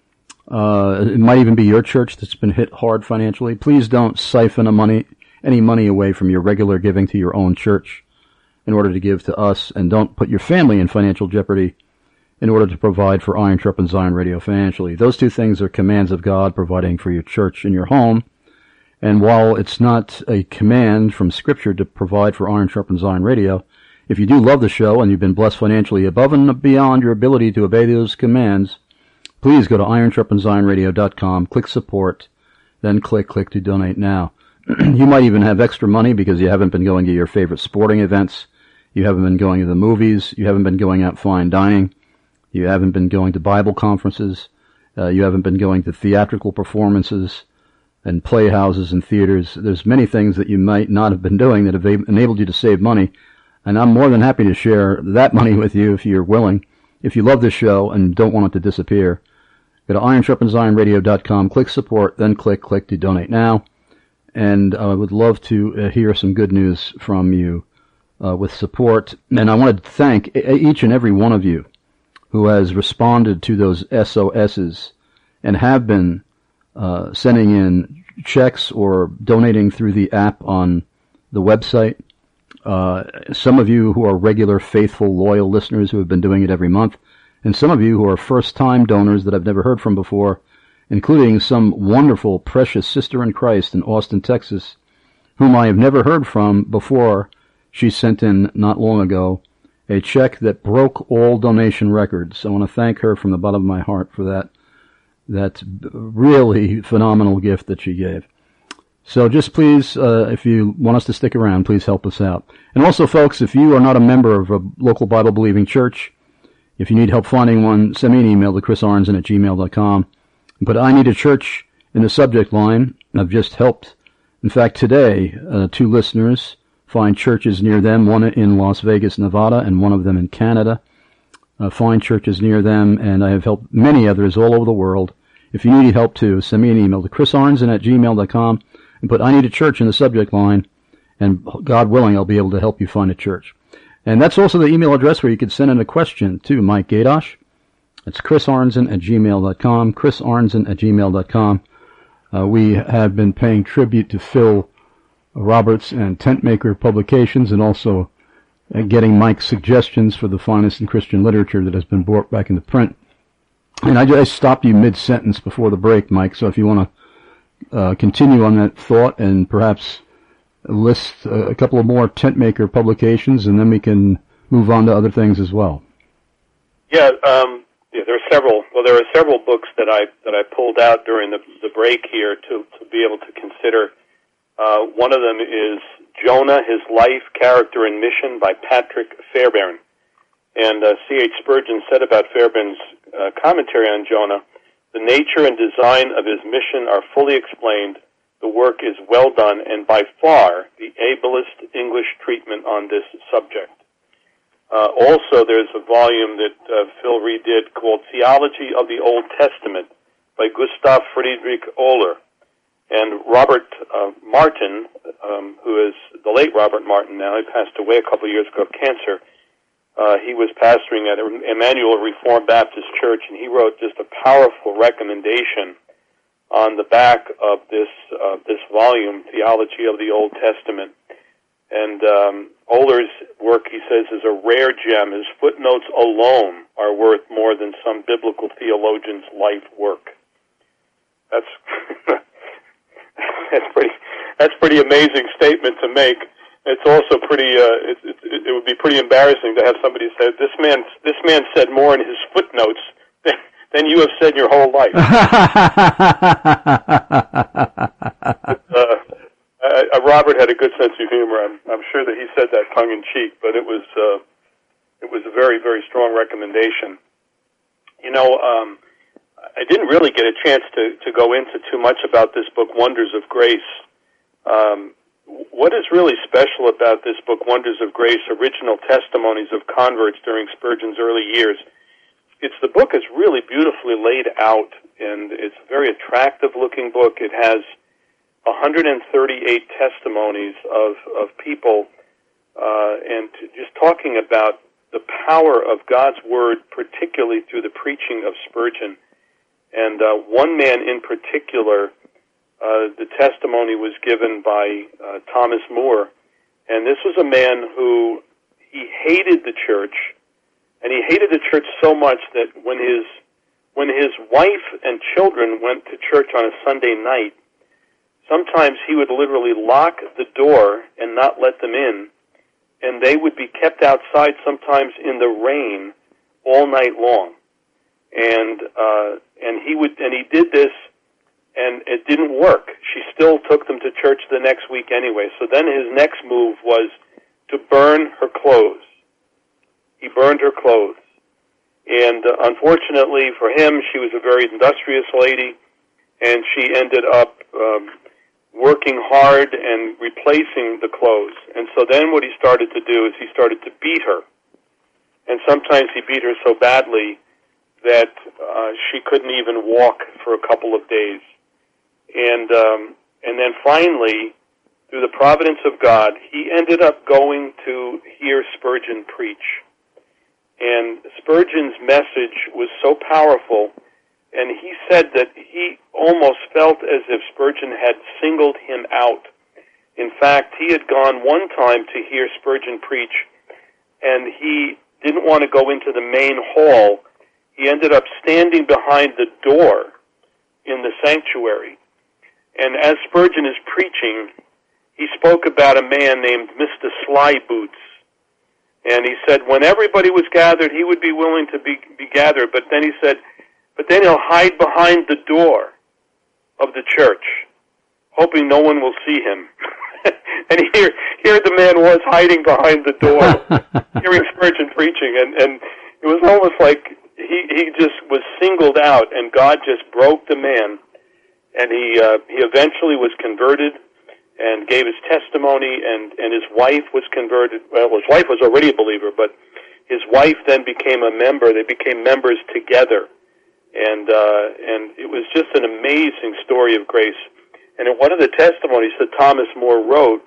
[SPEAKER 2] Uh, it might even be your church that's been hit hard financially. Please don't siphon a money, any money away from your regular giving to your own church in order to give to us, and don't put your family in financial jeopardy in order to provide for Iron Sharpens Iron Radio financially. Those two things are commands of God, providing for your church and your home. And while it's not a command from Scripture to provide for Iron Sharpens Iron Radio, if you do love the show and you've been blessed financially above and beyond your ability to obey those commands, please go to iron sharpens iron radio dot com, click support, then click click to donate now. You might even have extra money because you haven't been going to your favorite sporting events, you haven't been going to the movies, you haven't been going out fine dining, you haven't been going to Bible conferences, uh, you haven't been going to theatrical performances and playhouses and theaters. There's many things that you might not have been doing that have enabled you to save money. And I'm more than happy to share that money with you if you're willing. If you love this show and don't want it to disappear, go to iron sharpens iron radio dot com, click support, then click click to donate now. And I would love to uh, hear some good news from you uh, with support. And I want to thank each and every one of you who has responded to those S O S's and have been uh, sending in checks or donating through the app on the website. Uh, some of you who are regular, faithful, loyal listeners who have been doing it every month, and some of you who are first-time donors that I've never heard from before, including some wonderful, precious sister in Christ in Austin, Texas, whom I have never heard from before. She sent in, not long ago, a check that broke all donation records. I want to thank her from the bottom of my heart for that, that really phenomenal gift that she gave. So just please, uh, if you want us to stick around, please help us out. And also, folks, if you are not a member of a local Bible-believing church, if you need help finding one, send me an email to chris arnzen at gmail dot com. But I need a church in the subject line. I've just helped. In fact, today, uh, two listeners find churches near them, one in Las Vegas, Nevada, and one of them in Canada. Uh, find churches near them, and I have helped many others all over the world. If you need help, too, send me an email to chris arnzen at gmail dot com. And put I need a church in the subject line, and God willing, I'll be able to help you find a church. And that's also the email address where you can send in a question to Mike Gadosh. It's chris arnzen at gmail dot com, chris arnzen at gmail dot com. Uh, we have been paying tribute to Phil Roberts and Tentmaker Publications, and also uh, getting Mike's suggestions for the finest in Christian literature that has been brought back into print. And I just stopped you mid-sentence before the break, Mike, so if you want to Uh, continue on that thought and perhaps list uh, a couple of more Tentmaker publications, and then we can move on to other things as well.
[SPEAKER 3] Yeah, um, yeah, there are several. Well, there are several books that I that I pulled out during the the break here to to be able to consider. Uh, one of them is Jonah: His Life, Character, and Mission by Patrick Fairbairn. And uh, C H Spurgeon said about Fairbairn's uh, commentary on Jonah, "The nature and design of his mission are fully explained. The work is well done and by far the ablest English treatment on this subject." Uh, also, there's a volume that uh, Phil redid called Theology of the Old Testament by Gustav Friedrich Oehler. And Robert uh, Martin, um, who is the late Robert Martin now, he passed away a couple of years ago of cancer. Uh, he was pastoring at Emmanuel Reformed Baptist Church, and he wrote just a powerful recommendation on the back of this uh, this volume, Theology of the Old Testament. And um, Oehler's work, he says, is a rare gem. His footnotes alone are worth more than some biblical theologian's life work. That's that's pretty that's pretty amazing statement to make. It's also pretty. Uh, it, it, it would be pretty embarrassing to have somebody say, "This man, this man said more in his footnotes than, than you have said in your whole life." uh, uh, Robert had a good sense of humor. I'm, I'm sure that he said that tongue in cheek, but it was uh, it was a very, very strong recommendation. You know, um, I didn't really get a chance to to go into too much about this book, Wonders of Grace. Um, What is really special about this book, Wonders of Grace, Original Testimonies of Converts During Spurgeon's Early Years? It's the book is really beautifully laid out, and it's a very attractive-looking book. It has one hundred thirty-eight testimonies of, of people, uh, and just talking about the power of God's Word, particularly through the preaching of Spurgeon. And uh, one man in particular, Uh, the testimony was given by uh, Thomas Moore, and this was a man who he hated the church, and he hated the church so much that when his when his wife and children went to church on a Sunday night, sometimes he would literally lock the door and not let them in, and they would be kept outside sometimes in the rain all night long, and uh, and he would and he did this. And it didn't work. She still took them to church the next week anyway. So then his next move was to burn her clothes. He burned her clothes. And uh, unfortunately for him, she was a very industrious lady, and she ended up um, working hard and replacing the clothes. And so then what he started to do is he started to beat her. And sometimes he beat her so badly that uh, she couldn't even walk for a couple of days. And um, and then finally, through the providence of God, he ended up going to hear Spurgeon preach. And Spurgeon's message was so powerful, and he said that he almost felt as if Spurgeon had singled him out. In fact, he had gone one time to hear Spurgeon preach, and he didn't want to go into the main hall. He ended up standing behind the door in the sanctuary. And as Spurgeon is preaching, he spoke about a man named Mister Slyboots. And he said when everybody was gathered, he would be willing to be, be gathered. But then he said, but then he'll hide behind the door of the church, hoping no one will see him. And here, here the man was hiding behind the door, hearing Spurgeon preaching. And, and it was almost like he, he just was singled out, and God just broke the man. And he uh, he eventually was converted and gave his testimony, and, and his wife was converted. Well, his wife was already a believer, but his wife then became a member. They became members together. And uh, and it was just an amazing story of grace. And in one of the testimonies that Thomas Moore wrote,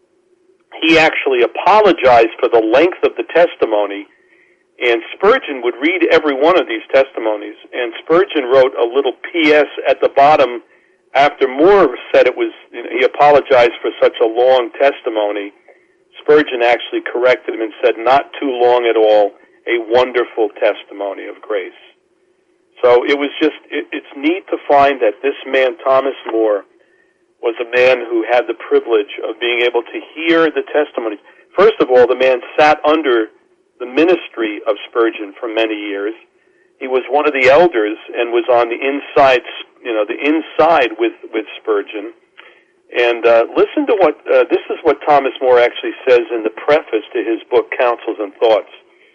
[SPEAKER 3] he actually apologized for the length of the testimony, and Spurgeon would read every one of these testimonies. And Spurgeon wrote a little P S at the bottom. After Moore said it was, you know, he apologized for such a long testimony, Spurgeon actually corrected him and said, not too long at all, a wonderful testimony of grace. So it was just, it, it's neat to find that this man, Thomas Moore, was a man who had the privilege of being able to hear the testimonies. First of all, the man sat under the ministry of Spurgeon for many years. He was one of the elders and was on the inside, you know, the inside with, with Spurgeon. And uh, listen to what, uh, this is what Thomas Moore actually says in the preface to his book, Counsels and Thoughts.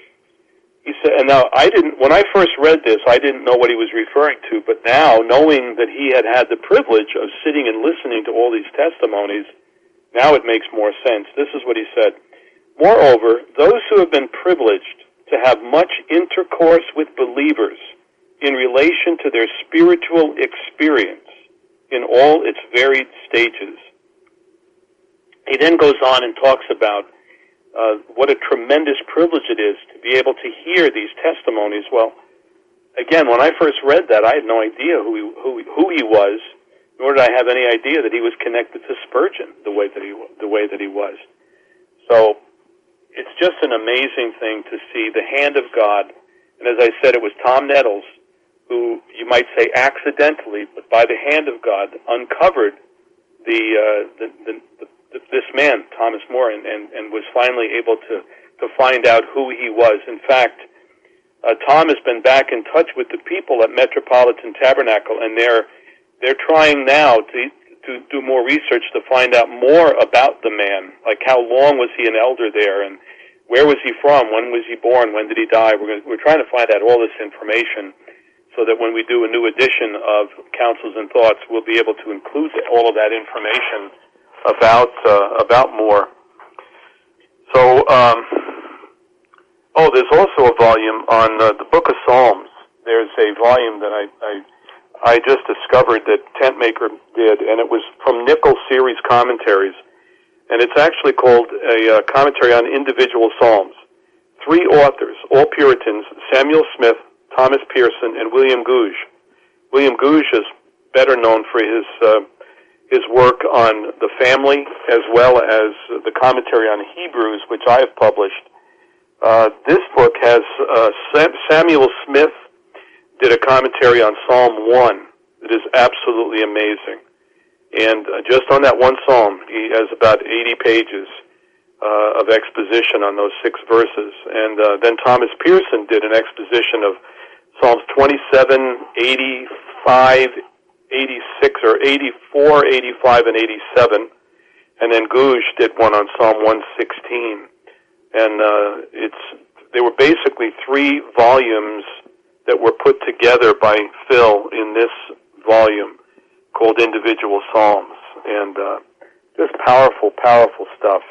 [SPEAKER 3] He said, and now I didn't, when I first read this, I didn't know what he was referring to, but now, knowing that he had had the privilege of sitting and listening to all these testimonies, now it makes more sense. This is what he said. Moreover, those who have been privileged to have much intercourse with believers in relation to their spiritual experience in all its varied stages. He then goes on and talks about uh, what a tremendous privilege it is to be able to hear these testimonies. Well, again, when I first read that, I had no idea who he, who, who he was, nor did I have any idea that he was connected to Spurgeon the way that he the way that he was. So it's just an amazing thing to see the hand of God. And as I said, it was Tom Nettles who, you might say accidentally, but by the hand of God, uncovered the, uh, the, the, the, the this man, Thomas More, and, and, and was finally able to, to find out who he was. In fact, uh, Tom has been back in touch with the people at Metropolitan Tabernacle, and they're they're trying now to to do more research to find out more about the man, like how long was he an elder there, and where was he from, when was he born, when did he die. We're going to, we're trying to find out all this information so that when we do a new edition of Counsels and Thoughts, we'll be able to include all of that information about uh, about Moore. So, um, oh, there's also a volume on uh, the Book of Psalms. There's a volume that I, I I just discovered that Tentmaker did, and it was from Nichols Series Commentaries, and it's actually called a uh, commentary on individual psalms. Three authors, all Puritans: Samuel Smith, Thomas Pearson, and William Gouge. William Gouge is better known for his uh, his work on the family, as well as the commentary on Hebrews, which I have published. Uh, this book has uh, Sam- Samuel Smith did a commentary on Psalm one. It is absolutely amazing. And uh, just on that one psalm, he has about eighty pages uh, of exposition on those six verses. And uh, then Thomas Pearson did an exposition of Psalms twenty-seven, eighty-five, eighty-six, or eighty-four, eighty-five, and eighty-seven. And then Gouge did one on Psalm one sixteen. And uh, it's they were basically three volumes that were put together by Phil in this volume called Individual Psalms. And uh, just powerful, powerful stuff.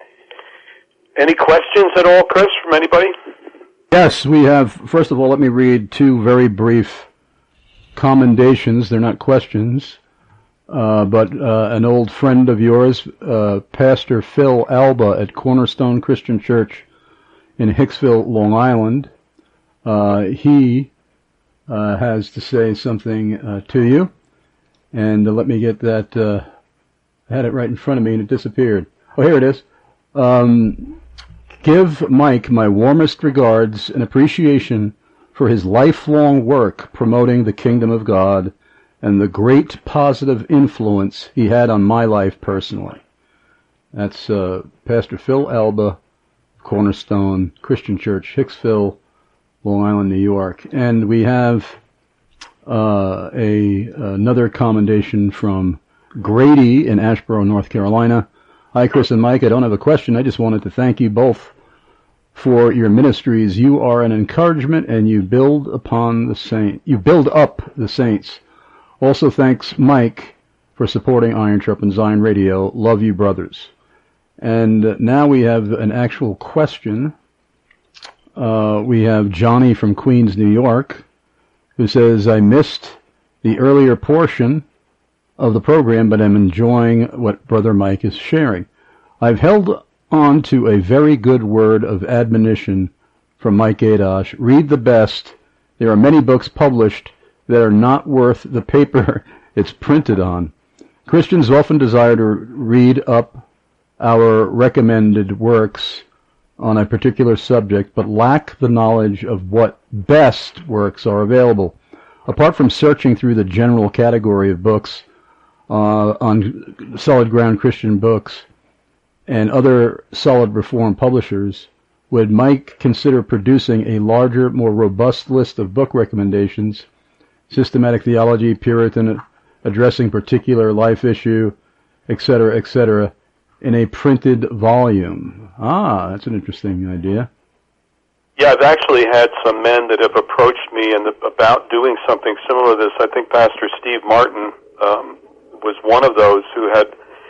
[SPEAKER 3] Any questions at all, Chris, from anybody?
[SPEAKER 2] Yes, we have. First of all, let me read two very brief commendations. They're not questions, uh, but uh, an old friend of yours, uh, Pastor Phil Alba at Cornerstone Christian Church in Hicksville, Long Island, uh, he uh, has to say something uh, to you. And uh, let me get that. Uh, I had it right in front of me and it disappeared. Oh, here it is. Um, give Mike my warmest regards and appreciation for his lifelong work promoting the kingdom of God and the great positive influence he had on my life personally. That's uh, Pastor Phil Alba, Cornerstone Christian Church, Hicksville, Long Island, New York. And we have uh, a another commendation from Grady in Asheboro, North Carolina. Hi, Chris and Mike. I don't have a question. I just wanted to thank you both for your ministries. You are an encouragement, and you build upon the saint. You build up the saints. Also, thanks, Mike, for supporting Iron Sharpens Iron Radio. Love you, brothers. And now we have an actual question. Uh, we have Johnny from Queens, New York, who says, I missed the earlier portion of the program, but I'm enjoying what Brother Mike is sharing. I've held on to a very good word of admonition from Mike Adosh. Read the best. There are many books published that are not worth the paper it's printed on. Christians often desire to read up our recommended works on a particular subject, but lack the knowledge of what best works are available. Apart from searching through the general category of books uh, on Solid Ground Christian Books and other solid reform publishers, would Mike consider producing a larger, more robust list of book recommendations, systematic theology, Puritan, addressing particular life issue, et cetera, et cetera, in a printed volume? Ah, that's an interesting idea.
[SPEAKER 3] Yeah, I've actually had some men that have approached me and about doing something similar to this. I think Pastor Steve Martin um, was one of those who had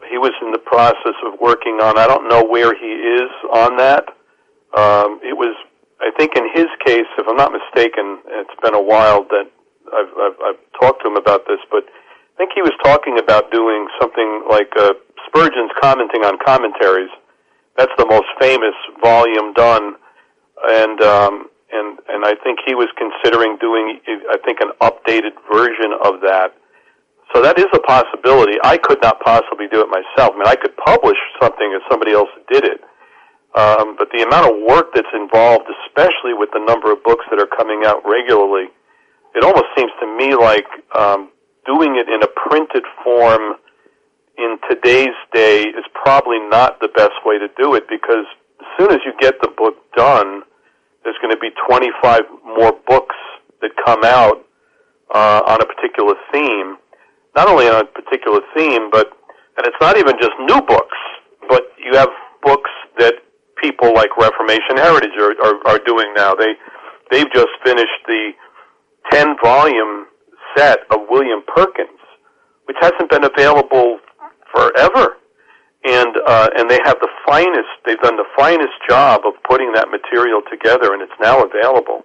[SPEAKER 3] he was in the process of working on. I don't know where he is on that. Um, it was, I think, in his case, if I'm not mistaken, it's been a while that I've, I've, I've talked to him about this, but I think he was talking about doing something like uh, Spurgeon's commenting on commentaries. That's the most famous volume done, and um, and and I think he was considering doing, I think, an updated version of that. So that is a possibility. I could not possibly do it myself. I mean, I could publish something if somebody else did it, um, but the amount of work that's involved, especially with the number of books that are coming out regularly, it almost seems to me like um, doing it in a printed form in today's day is probably not the best way to do it, because as soon as you get the book done, there's going to be twenty-five more books that come out uh, on a particular theme. Not only on a particular theme, but, and it's not even just new books, but you have books that people like Reformation Heritage are, are, are doing now. They, they've just finished the ten-volume set of William Perkins, which hasn't been available forever. And, uh, and they have the finest, they've done the finest job of putting that material together, and it's now available.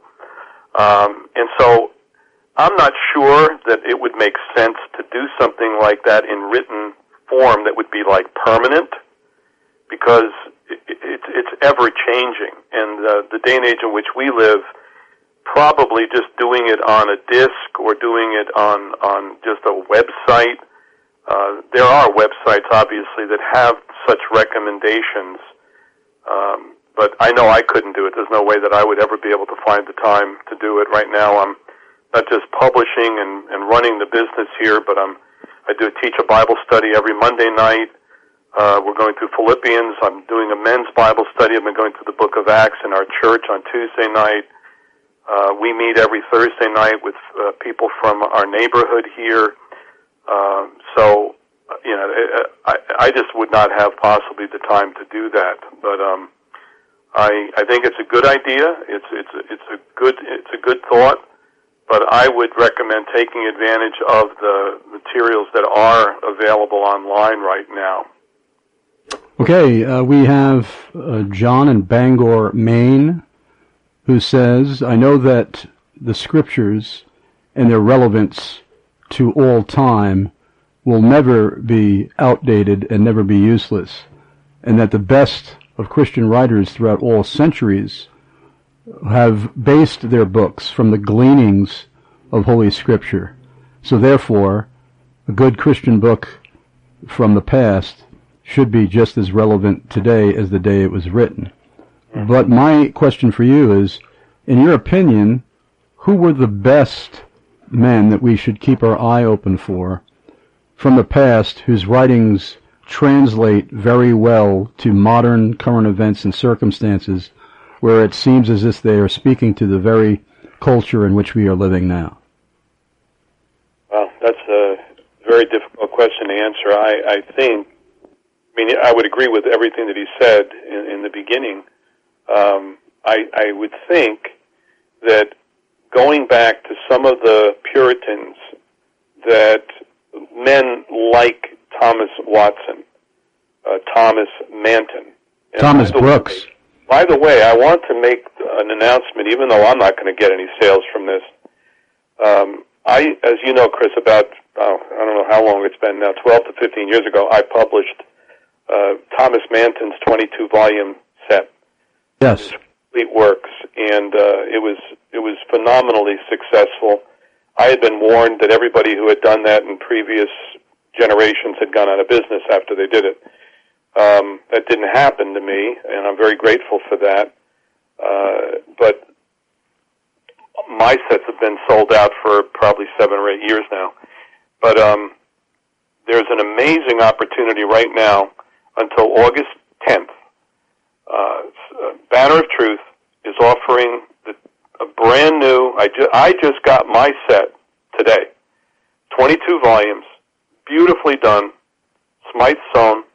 [SPEAKER 3] Um, and so, I'm not sure that it would make sense to do something like that in written form that would be like permanent, because it, it, it's ever changing. And uh, the day and age in which we live, probably just doing it on a disc or doing it on, on just a website. Uh, there are websites, obviously, that have such recommendations, um, but I know I couldn't do it. There's no way that I would ever be able to find the time to do it. Right now, I'm not just publishing and, and running the business here, but I'm, I do teach a Bible study every Monday night. Uh, we're going through Philippians. I'm doing a men's Bible study. I've been going through the book of Acts in our church on Tuesday night. Uh, we meet every Thursday night with uh, people from our neighborhood here. Um, so, you know, I, I just would not have possibly the time to do that. But um, I, I think it's a good idea. It's it's it's a good it's a good thought. But I would recommend taking advantage of the materials that are available online right now.
[SPEAKER 2] Okay, uh, we have uh, John in Bangor, Maine, who says, I know that the scriptures and their relevance to all time will never be outdated and never be useless, and that the best of Christian writers throughout all centuries have based their books from the gleanings of Holy Scripture. So therefore, a good Christian book from the past should be just as relevant today as the day it was written. Mm-hmm. But my question for you is, in your opinion, who were the best men that we should keep our eye open for from the past whose writings translate very well to modern current events and circumstances, where it seems as if they are speaking to the very culture in which we are living now?
[SPEAKER 3] Well, that's a very difficult question to answer. I, I think, I mean, I would agree with everything that he said in, in the beginning. Um, I, I would think that going back to some of the Puritans, that men like Thomas Watson, uh, Thomas Manton, and
[SPEAKER 2] Thomas Brooks.
[SPEAKER 3] By the way, I want to make an announcement, even though I'm not going to get any sales from this. Um, I, as you know, Chris, about, oh, I don't know how long it's been now, twelve to fifteen years ago, I published uh, Thomas Manton's twenty-two volume set.
[SPEAKER 2] Yes.
[SPEAKER 3] Complete works, and uh, it was it was phenomenally successful. I had been warned that everybody who had done that in previous generations had gone out of business after they did it. Um, that didn't happen to me, and I'm very grateful for that. Uh, but my sets have been sold out for probably seven or eight years now. But um, there's an amazing opportunity right now until August tenth. Uh, Banner of Truth is offering the, a brand new, I, ju- I just got my set today, twenty-two volumes, beautifully done, Smythe sewn.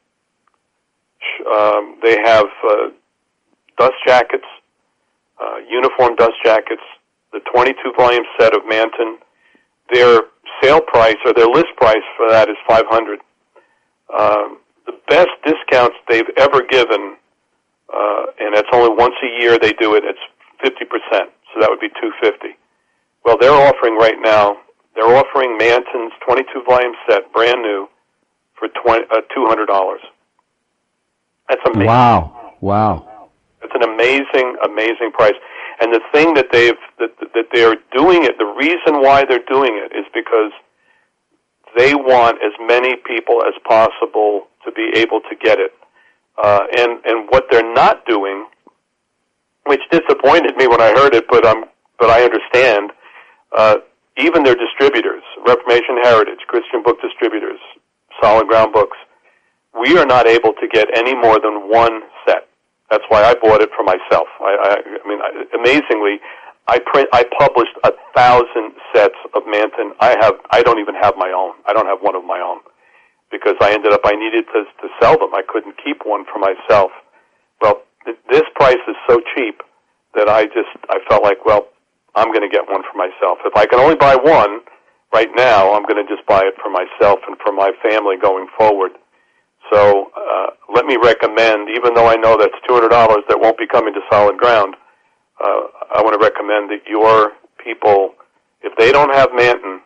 [SPEAKER 3] Um, they have uh, dust jackets, uh, uniform dust jackets, the twenty-two volume set of Manton. Their sale price, or their list price for that, is five hundred dollars. Um, the best discounts they've ever given, uh, and it's only once a year they do it, it's fifty percent, so that would be two hundred fifty dollars. Well, they're offering right now, they're offering Manton's twenty-two volume set, brand new, for twenty, uh, two hundred dollars. That's amazing.
[SPEAKER 2] Wow, wow.
[SPEAKER 3] It's an amazing, amazing price. And the thing that they've that that they're doing it, the reason why they're doing it is because they want as many people as possible to be able to get it. Uh, and and what they're not doing, which disappointed me when I heard it, but um, but I understand. Uh, even their distributors, Reformation Heritage, Christian Book Distributors, Solid Ground Books, we are not able to get any more than one set. That's why I bought it for myself. I, I, I mean, I, amazingly, I print, I published a thousand sets of Manton. I have, I don't even have my own. I don't have one of my own because I ended up, I needed to, to sell them. I couldn't keep one for myself. Well, th- this price is so cheap that I just, I felt like, well, I'm going to get one for myself. If I can only buy one right now, I'm going to just buy it for myself and for my family going forward. So uh, let me recommend, even though I know that's two hundred dollars that won't be coming to Solid Ground, uh, I want to recommend that your people, if they don't have Manton,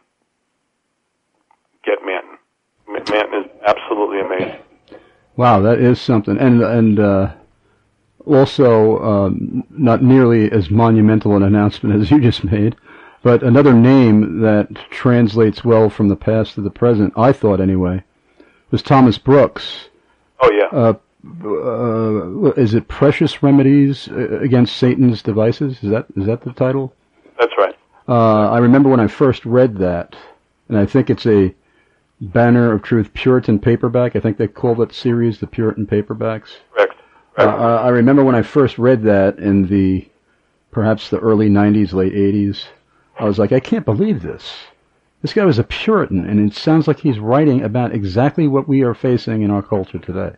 [SPEAKER 3] get Manton. Manton is absolutely amazing.
[SPEAKER 2] Wow, that is something. And and uh, also um, not nearly as monumental an announcement as you just made, but another name that translates well from the past to the present, I thought anyway, was Thomas Brooks.
[SPEAKER 3] Oh, yeah.
[SPEAKER 2] Uh, uh, is it Precious Remedies Against Satan's Devices? Is that is that the title?
[SPEAKER 3] That's right.
[SPEAKER 2] Uh, I remember when I first read that, and I think it's a Banner of Truth Puritan paperback. I think they call that series the Puritan paperbacks.
[SPEAKER 3] Correct.
[SPEAKER 2] Uh, I remember when I first read that in the, perhaps the early nineties, late eighties, I was like, I can't believe this. This guy was a Puritan, and it sounds like he's writing about exactly what we are facing in our culture today.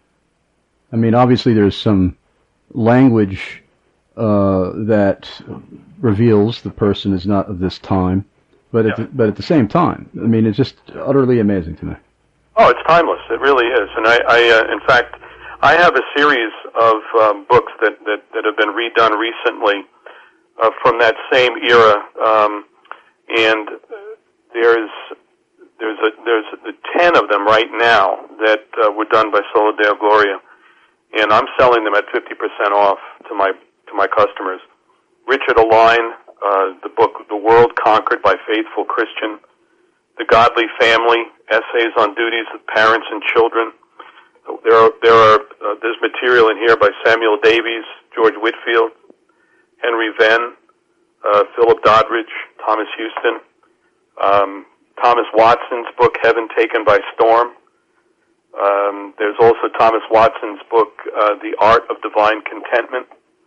[SPEAKER 2] I mean, obviously there's some language uh, that reveals the person is not of this time, but, yeah. at the, but at the same time, I mean, it's just utterly amazing to me.
[SPEAKER 3] Oh, it's timeless. It really is. And I, I uh, in fact, I have a series of um, books that, that, that have been redone recently uh, from that same era, um, and There's there's a there's a ten of them right now that uh, were done by Sola Deo Gloria, and I'm selling them at fifty percent off to my to my customers. Richard Aline, uh, the book "The World Conquered by Faithful Christian," The Godly Family: Essays on Duties of Parents and Children. There are there are uh, there's material in here by Samuel Davies, George Whitfield, Henry Venn, uh, Philip Doddridge, Thomas Houston. Um, Thomas Watson's book, Heaven Taken by Storm. Um, there's also Thomas Watson's book, uh, The Art of Divine Contentment.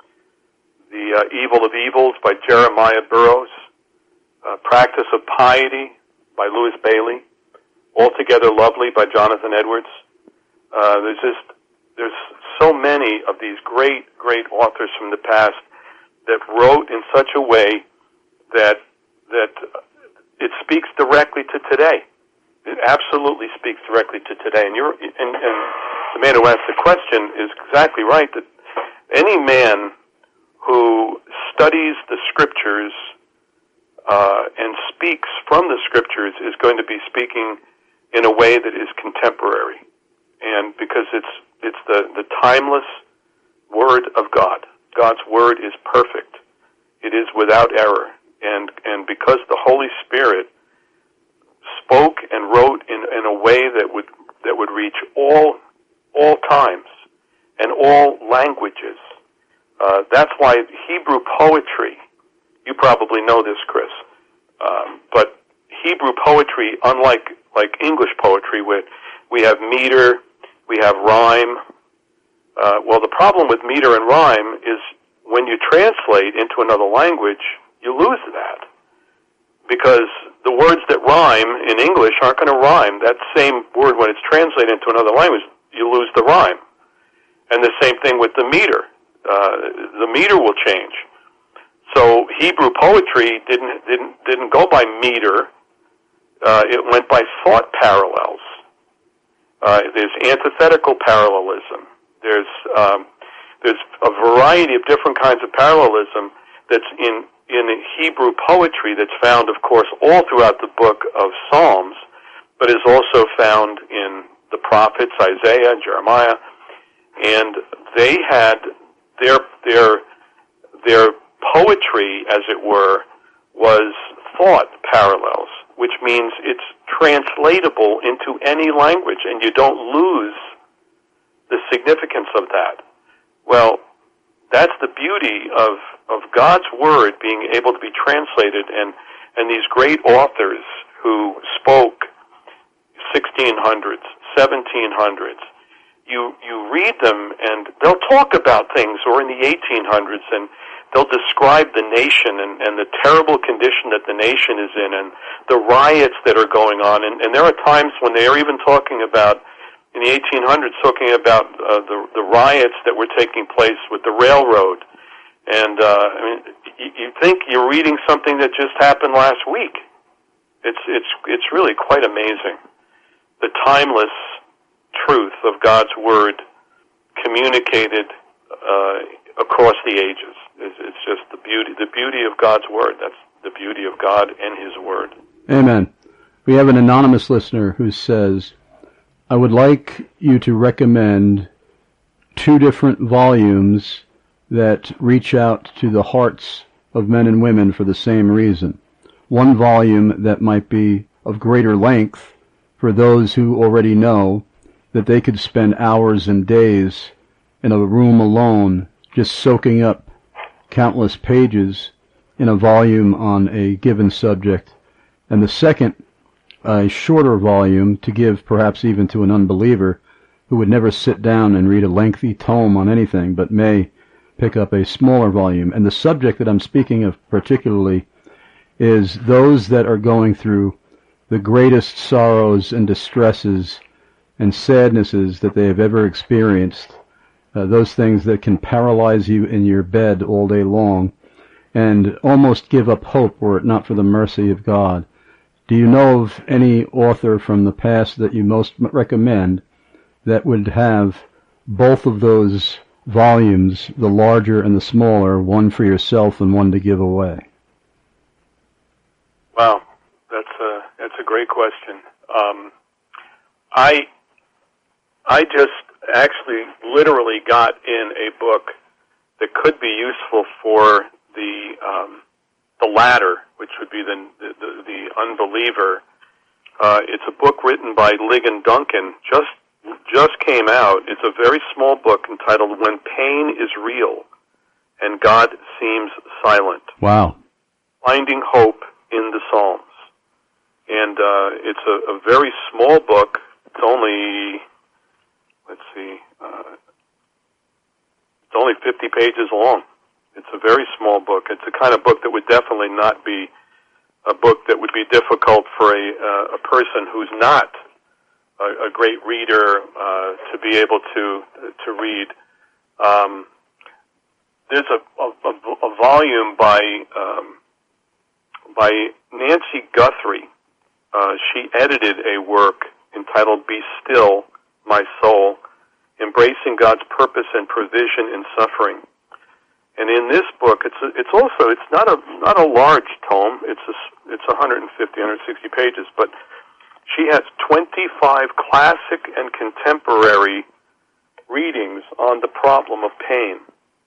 [SPEAKER 3] The uh, Evil of Evils by Jeremiah Burroughs. Uh, Practice of Piety by Louis Bailey. Altogether Lovely by Jonathan Edwards. Uh, there's just, there's so many of these great, great authors from the past that wrote in such a way that, that, it speaks directly to today. It absolutely speaks directly to today. And you're, and, and the man who asked the question is exactly right, that any man who studies the scriptures uh, and speaks from the scriptures is going to be speaking in a way that is contemporary. And because it's it's the, the timeless word of God. God's word is perfect. It is without error. And and because the Holy Spirit spoke and wrote in, in a way that would that would reach all all times and all languages, uh, that's why Hebrew poetry. You probably know this, Chris, um, but Hebrew poetry, unlike like English poetry, where we have meter, we have rhyme. Uh, well, the problem with meter and rhyme is when you translate into another language, you lose that, because the words that rhyme in English aren't going to rhyme. That same word, when it's translated into another language, you lose the rhyme. And the same thing with the meter. Uh, the meter will change. So Hebrew poetry didn't didn't didn't go by meter. Uh, it went by thought parallels. Uh, there's antithetical parallelism. There's um, there's a variety of different kinds of parallelism that's in in Hebrew poetry that's found, of course, all throughout the book of Psalms, but is also found in the prophets, Isaiah, Jeremiah, and they had their their their poetry, as it were, was thought parallels, which means it's translatable into any language, and you don't lose the significance of that. Well, that's the beauty of, of God's Word being able to be translated, and, and these great authors who spoke sixteen hundreds, seventeen hundreds, you, you read them, and they'll talk about things, or in the eighteen hundreds, and they'll describe the nation and, and the terrible condition that the nation is in and the riots that are going on. And, and there are times when they are even talking about, in the eighteen hundreds, talking about uh, the, the riots that were taking place with the railroad. And uh, I mean, you, you think you're reading something that just happened last week. It's, it's, it's really quite amazing. The timeless truth of God's Word communicated uh, across the ages. It's just the beauty, the beauty of God's Word. That's the beauty of God and His Word.
[SPEAKER 2] Amen. We have an anonymous listener who says, I would like you to recommend two different volumes that reach out to the hearts of men and women for the same reason. One volume that might be of greater length for those who already know that they could spend hours and days in a room alone just soaking up countless pages in a volume on a given subject, and the second, a shorter volume to give perhaps even to an unbeliever who would never sit down and read a lengthy tome on anything, but may pick up a smaller volume. And the subject that I'm speaking of particularly is those that are going through the greatest sorrows and distresses and sadnesses that they have ever experienced. Uh, those things that can paralyze you in your bed all day long and almost give up hope were it not for the mercy of God. Do you know of any author from the past that you most recommend that would have both of those volumes, the larger and the smaller, one for yourself and one to give away?
[SPEAKER 3] Wow, that's a, that's a great question. Um, I I just actually literally got in a book that could be useful for the um, the latter, which would be the the, the unbeliever. Uh, it's a book written by Ligon Duncan. Just just came out. It's a very small book entitled "When Pain is Real and God Seems Silent."
[SPEAKER 2] Wow!
[SPEAKER 3] Finding Hope in the Psalms, and uh, it's a, a very small book. It's only Let's see. Uh, it's only fifty pages long. It's a very small book. It's the kind of book that would definitely not be a book that would be difficult for a uh, a person who's not a, a great reader uh, to be able to to read. Um, there's a, a, a volume by um, by Nancy Guthrie. Uh, she edited a work entitled "Be Still, My Soul," embracing God's purpose and provision in suffering. And in this book, it's a, it's also it's not a not a large tome. It's a, it's one hundred fifty, one hundred sixty pages, but she has twenty-five classic and contemporary readings on the problem of pain.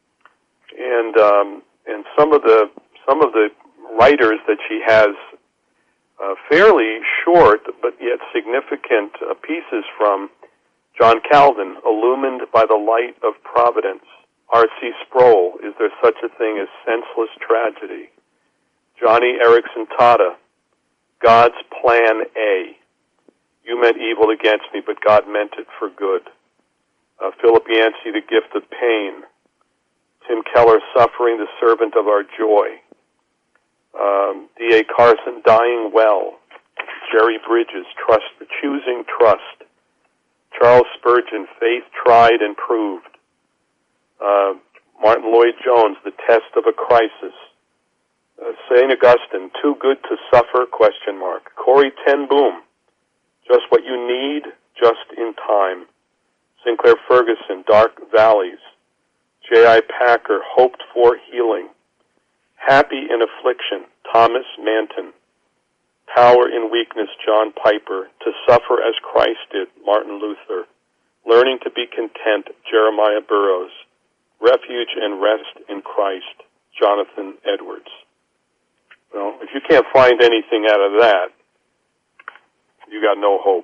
[SPEAKER 3] And um, and some of the some of the writers that she has uh, fairly short but yet significant uh, pieces from: John Calvin, Illumined by the Light of Providence. R C Sproul, Is There Such a Thing as Senseless Tragedy? Johnny Erickson Tada, God's Plan A. You meant evil against me, but God meant it for good. Uh, Philip Yancey, The Gift of Pain. Tim Keller, Suffering, the Servant of Our Joy. Um, D A Carson, Dying Well. Jerry Bridges, Trust, Choosing Trust. Charles Spurgeon, Faith Tried and Proved. Uh, Martin Lloyd-Jones, The Test of a Crisis. Uh, Saint Augustine, Too Good to Suffer, question mark. Corrie ten Boom, Just What You Need,
[SPEAKER 5] Just in Time, Sinclair Ferguson, Dark Valleys, J I Packer, Hoped for Healing, Happy in Affliction, Thomas Manton, Power in Weakness, John Piper, To Suffer as Christ Did, Martin Luther, Learning to be Content, Jeremiah Burroughs, Refuge and Rest in Christ, Jonathan Edwards. Well, if you can't find anything out of that, you got no hope.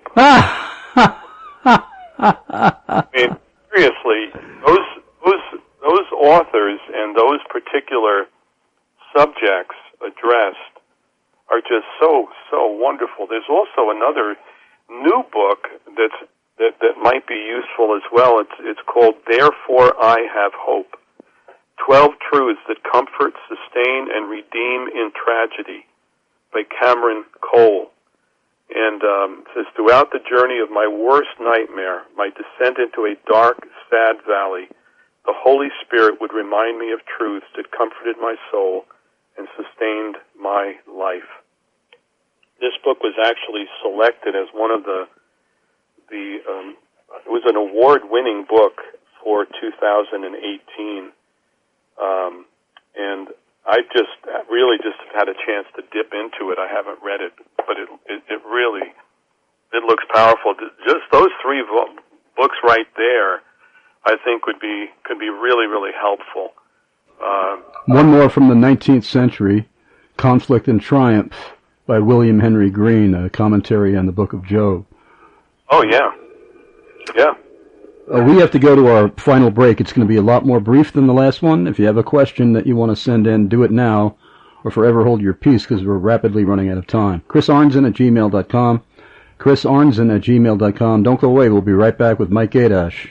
[SPEAKER 5] I mean, seriously, those those those authors and those particular subjects addressed are just so so wonderful. There's also another new book that's that that might be useful as well. It's it's called Therefore I Have Hope. Twelve Truths That Comfort, Sustain, and Redeem in Tragedy by Cameron Cole. And um, it says, throughout the journey of my worst nightmare, my descent into a dark, sad valley, the Holy Spirit would remind me of truths that comforted my soul and sustained my life. This book was actually selected as one of the, the um, it was an award-winning book for two thousand eighteen. Um, and I just really just had a chance to dip into it. I haven't read it, but it it, it really it looks powerful. Just those three vo- books right there, I think would be could be really really helpful. Uh,
[SPEAKER 2] One more from the nineteenth century, Conflict and Triumph by William Henry Green, a commentary on the Book of Job.
[SPEAKER 5] Oh yeah, yeah.
[SPEAKER 2] Uh, we have to go to our final break. It's going to be a lot more brief than the last one. If you have a question that you want to send in, do it now or forever hold your peace because we're rapidly running out of time. Chris Arnzen at gmail dot com. Chris Arnzen at gmail dot com. Don't go away. We'll be right back with Mike Gadash.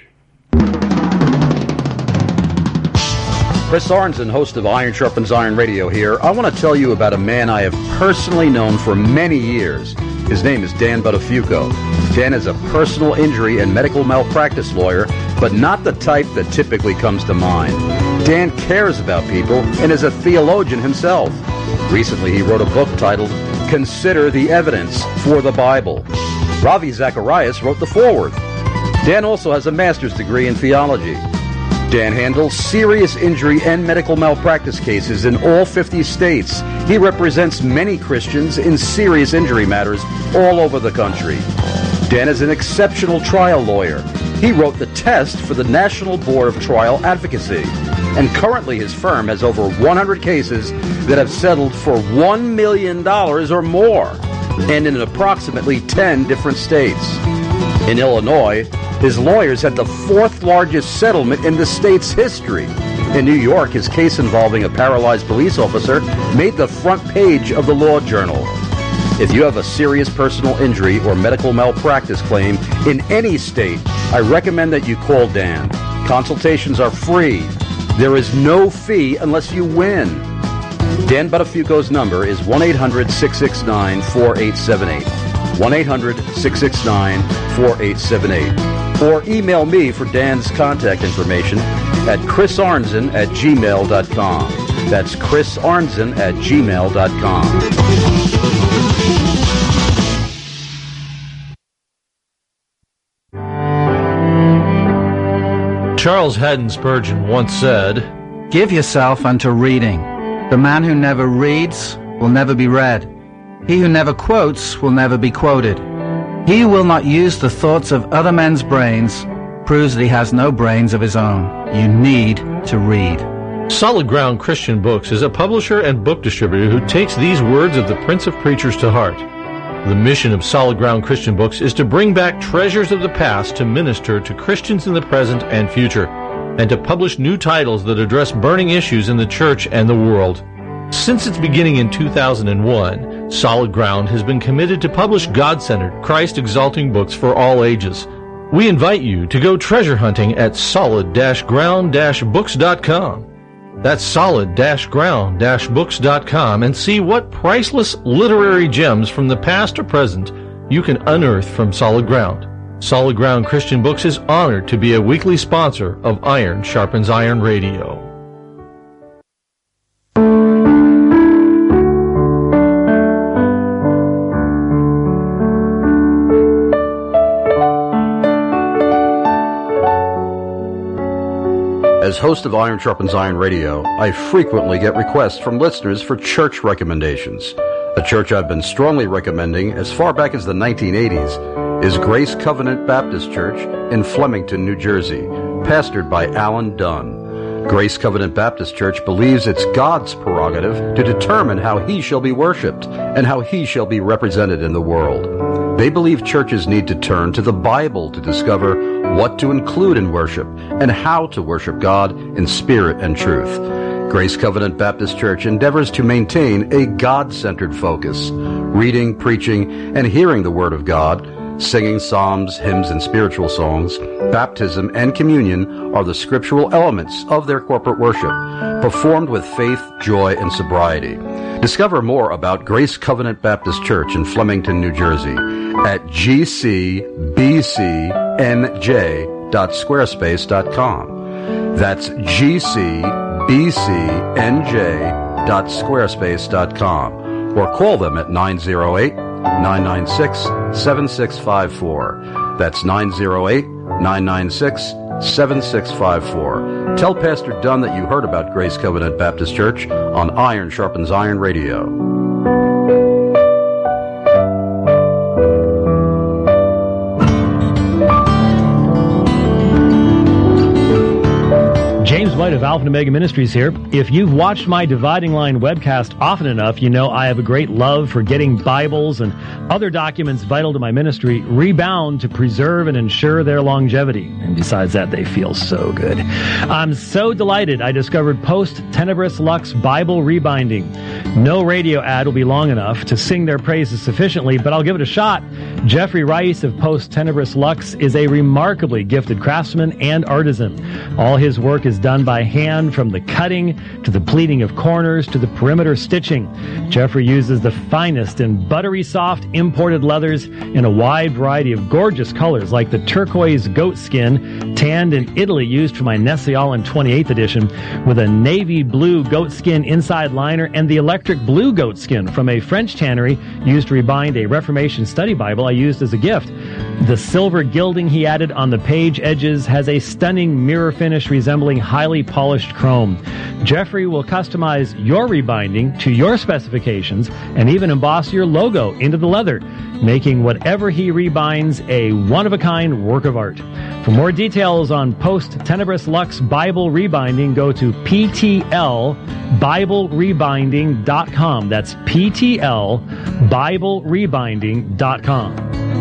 [SPEAKER 2] Chris Arnzen, host of Iron Sharpens Iron Radio here. I want to tell you about a man I have personally known for many years. His name is Dan Buttafuoco. Dan is a personal injury and medical malpractice lawyer, but not the type that typically comes to mind. Dan cares about people and is a theologian himself. Recently, he wrote a book titled Consider the Evidence for the Bible. Ravi Zacharias wrote the foreword. Dan also has a master's degree in theology. Dan handles serious injury and medical malpractice cases in all fifty states. He represents many Christians in serious injury matters all over the country. Dan is an exceptional trial lawyer. He wrote the test for the National Board of Trial Advocacy. And currently his firm has over one hundred cases that have settled for one million dollars or more, and in approximately ten different states. In Illinois, his lawyers had the fourth largest settlement in the state's history. In New York, his case involving a paralyzed police officer made the front page of the Law Journal. If you have a serious personal injury or medical malpractice claim in any state, I recommend that you call Dan. Consultations are free. There is no fee unless you win. Dan Buttafuoco's number is one eight hundred six six nine four eight seven eight. one eight hundred six six nine four eight seven eight. Or email me for Dan's contact information at chris arnzen at gmail dot com. That's chris arnzen at gmail dot com.
[SPEAKER 1] Charles Haddon Spurgeon once said,
[SPEAKER 14] "Give yourself unto reading. The man who never reads will never be read. He who never quotes will never be quoted. He who will not use the thoughts of other men's brains proves that he has no brains of his own. You need to read."
[SPEAKER 1] Solid Ground Christian Books is a publisher and book distributor who takes these words of the Prince of Preachers to heart. The mission of Solid Ground Christian Books is to bring back treasures of the past to minister to Christians in the present and future, and to publish new titles that address burning issues in the church and the world. Since its beginning in two thousand one, Solid Ground has been committed to publish God-centered, Christ-exalting books for all ages. We invite you to go treasure hunting at solid ground books dot com. That's solid ground books dot com, and see what priceless literary gems from the past or present you can unearth from Solid Ground. Solid Ground Christian Books is honored to be a weekly sponsor of Iron Sharpens Iron Radio.
[SPEAKER 2] As host of Iron Sharpens Iron Radio, I frequently get requests from listeners for church recommendations. A church I've been strongly recommending as far back as the nineteen eighties is Grace Covenant Baptist Church in Flemington, New Jersey, pastored by Alan Dunn. Grace Covenant Baptist Church believes it's God's prerogative to determine how He shall be worshipped and how He shall be represented in the world. They believe churches need to turn to the Bible to discover what to include in worship and how to worship God in spirit and truth. Grace Covenant Baptist Church endeavors to maintain a God-centered focus, reading, preaching, and hearing the Word of God. Singing psalms, hymns, and spiritual songs, baptism, and communion are the scriptural elements of their corporate worship, performed with faith, joy, and sobriety. Discover more about Grace Covenant Baptist Church in Flemington, New Jersey at g c b c n j dot squarespace dot com. That's g c b c n j dot squarespace dot com, or call them at nine oh eight, nine nine six, seven six five four. That's nine oh eight, nine nine six, seven six five four. Tell Pastor Dunn that you heard about Grace Covenant Baptist Church on Iron Sharpens Iron Radio.
[SPEAKER 4] James White of Alpha and Omega Ministries here. If you've watched my Dividing Line webcast often enough, you know I have a great love for getting Bibles and other documents vital to my ministry rebound to preserve and ensure their longevity. And besides that, they feel so good. I'm so delighted I discovered Post Tenebris Lux Bible Rebinding. No radio ad will be long enough to sing their praises sufficiently, but I'll give it a shot. Jeffrey Rice of Post Tenebris Lux is a remarkably gifted craftsman and artisan. All his work is done by hand, from the cutting to the pleating of corners to the perimeter stitching. Jeffrey uses the finest and buttery soft imported leathers in a wide variety of gorgeous colors, like the turquoise goat skin tanned in Italy used for my Nessialan twenty-eighth edition, with a navy blue goat skin inside liner, and the electric blue goat skin from a French tannery used to rebind a Reformation study Bible I used as a gift. The silver gilding he added on the page edges has a stunning mirror finish resembling highly polished chrome. Jeffrey will customize your rebinding to your specifications and even emboss your logo into the leather, making whatever he rebinds a one-of-a-kind work of art. For more details on Post Tenebris Lux Bible Rebinding, go to p t l bible rebinding dot com. That's p t l bible rebinding dot com.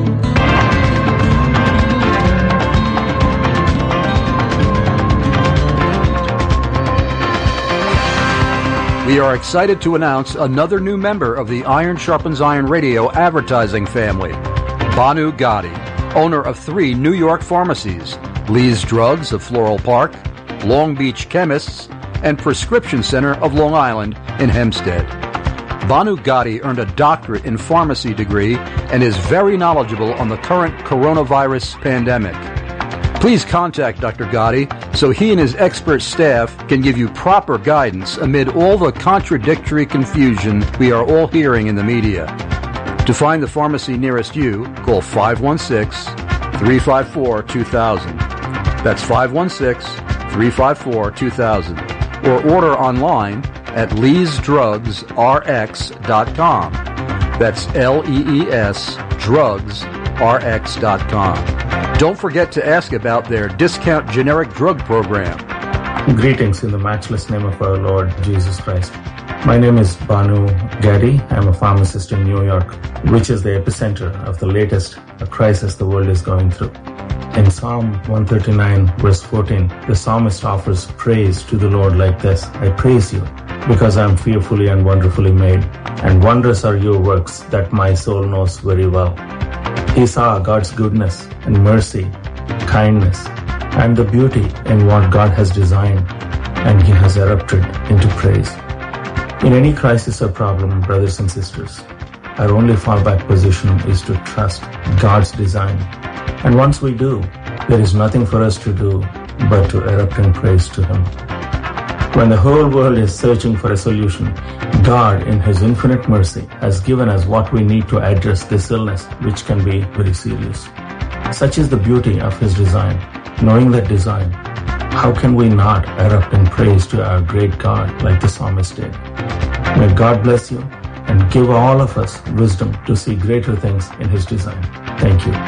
[SPEAKER 2] We are excited to announce another new member of the Iron Sharpens Iron Radio advertising family, Banu Gadi, owner of three New York pharmacies, Lee's Drugs of Floral Park, Long Beach Chemists, and Prescription Center of Long Island in Hempstead. Banu Gadi earned a doctorate in pharmacy degree and is very knowledgeable on the current coronavirus pandemic. Please contact Doctor Gotti so he and his expert staff can give you proper guidance amid all the contradictory confusion we are all hearing in the media. To find the pharmacy nearest you, call five one six, three five four, two thousand. That's five one six, three five four, two thousand. Or order online at lees drugs r x dot com. That's L E E S drugs r x dot com. Don't forget to ask about their discount generic drug program.
[SPEAKER 16] Greetings in the matchless name of our Lord Jesus Christ. My name is Banu Gadi. I'm a pharmacist in New York, which is the epicenter of the latest crisis the world is going through. In Psalm one thirty-nine, verse fourteen, the psalmist offers praise to the Lord like this: I praise you because I am fearfully and wonderfully made, and wondrous are your works that my soul knows very well. He saw God's goodness and mercy, kindness, and the beauty in what God has designed, and he has erupted into praise. In any crisis or problem, brothers and sisters, our only fallback position is to trust God's design. And once we do, there is nothing for us to do but to erupt in praise to him. When the whole world is searching for a solution, God, in his infinite mercy, has given us what we need to address this illness, which can be very serious. Such is the beauty of his design. Knowing that design, how can we not erupt in praise to our great God like the psalmist did? May God bless you and give all of us wisdom to see greater things in His design. Thank you.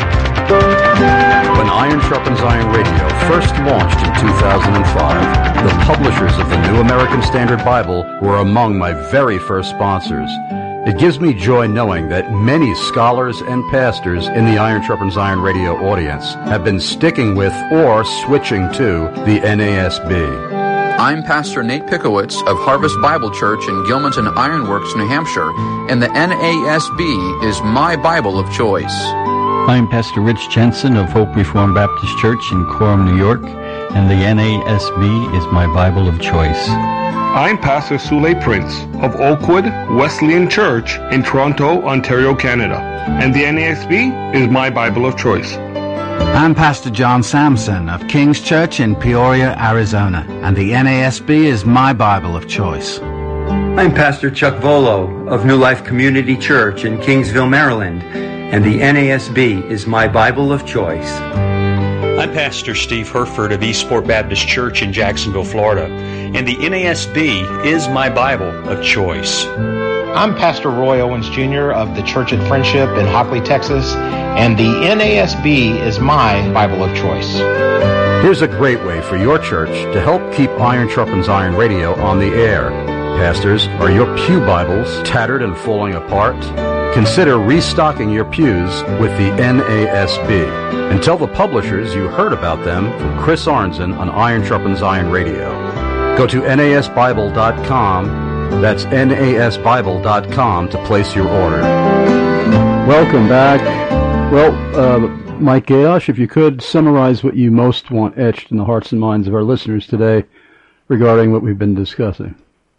[SPEAKER 6] When Iron Sharpens Iron Radio first launched in two thousand five, the publishers of the New American Standard Bible were among my very first sponsors. It gives me joy knowing that many scholars and pastors in the Iron Sharpens Iron Radio audience have been sticking with or switching to the N A S B.
[SPEAKER 7] I'm Pastor Nate Pickowitz of Harvest Bible Church in Gilmanton Ironworks, New Hampshire, and the N A S B is my Bible of choice.
[SPEAKER 8] I'm Pastor Rich Jensen of Hope Reformed Baptist Church in Coram, New York, and the N A S B is my Bible of choice.
[SPEAKER 9] I'm Pastor Sule Prince of Oakwood Wesleyan Church in Toronto, Ontario, Canada, and the N A S B is my Bible of choice.
[SPEAKER 14] I'm Pastor John Sampson of King's Church in Peoria, Arizona, and the N A S B is my Bible of choice.
[SPEAKER 25] I'm Pastor Chuck Volo of New Life Community Church in Kingsville, Maryland, and the N A S B is my Bible of choice.
[SPEAKER 26] I'm Pastor Steve Herford of Eastport Baptist Church in Jacksonville, Florida, and the N A S B is my Bible of choice.
[SPEAKER 27] I'm Pastor Roy Owens Junior of the Church at Friendship in Hockley, Texas, and the N A S B is my Bible of choice.
[SPEAKER 6] Here's a great way for your church to help keep Iron Sharpens Iron Radio on the air. Pastors, are your pew Bibles tattered and falling apart? Consider restocking your pews with the N A S B. And tell the publishers you heard about them from Chris Arnzen on Iron Sharpens Iron Radio. Go to N A S Bible dot com. That's N A S Bible dot com to place your order.
[SPEAKER 2] Welcome back. Well, uh, Mike Gayosh, if you could summarize what you most want etched in the hearts and minds of our listeners today regarding what we've been discussing.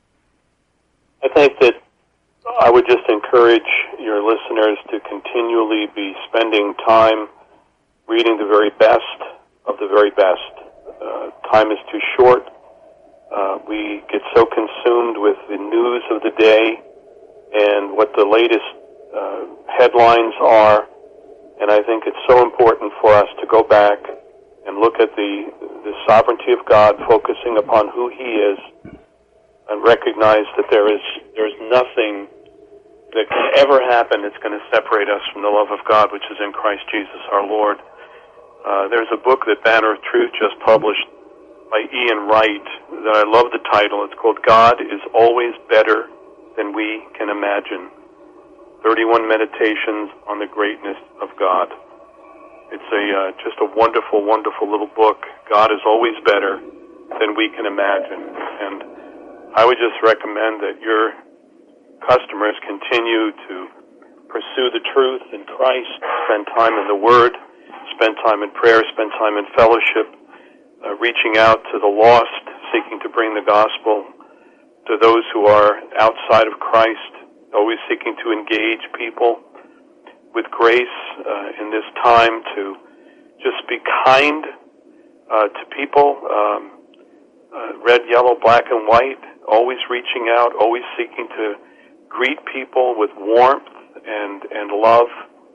[SPEAKER 3] I think that I would just encourage your listeners to continually be spending time reading the very best of the very best. Uh, time is too short. Uh, we get so consumed with the news of the day and what the latest uh, headlines are, and I think it's so important for us to go back and look at the, the sovereignty of God, focusing upon who He is, and recognize that there is there's nothing that can ever happen that's going to separate us from the love of God, which is in Christ Jesus our Lord. Uh, there's a book that Banner of Truth just published by Ian Wright that I love the title. It's called God is Always Better Than We Can Imagine. thirty-one Meditations on the Greatness of God. It's a uh, just a wonderful, wonderful little book. God is always better than we can imagine. And I would just recommend that your customers continue to pursue the truth in Christ, spend time in the Word, spend time in prayer, spend time in fellowship, uh, reaching out to the lost, seeking to bring the gospel to those who are outside of Christ, always seeking to engage people with grace uh, in this time, to just be kind uh, to people, um, uh, red, yellow, black, and white, always reaching out, always seeking to greet people with warmth and, and love.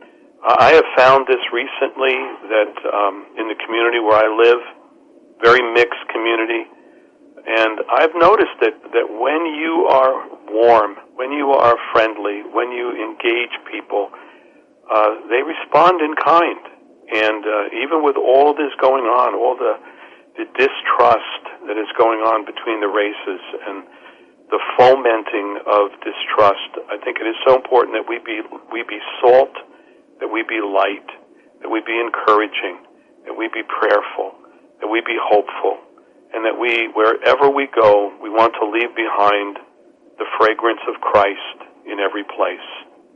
[SPEAKER 3] I have found this recently that um, in the community where I live, very mixed community, and I've noticed that, that when you are warm, when you are friendly, when you engage people, uh, they respond in kind. And uh, even with all this going on, all the, the distrust that is going on between the races and the fomenting of distrust, I think it is so important that we be we be salt, that we be light, that we be encouraging, that we be prayerful, that we be hopeful, and that we, wherever we go, we want to leave behind the fragrance of Christ in every place.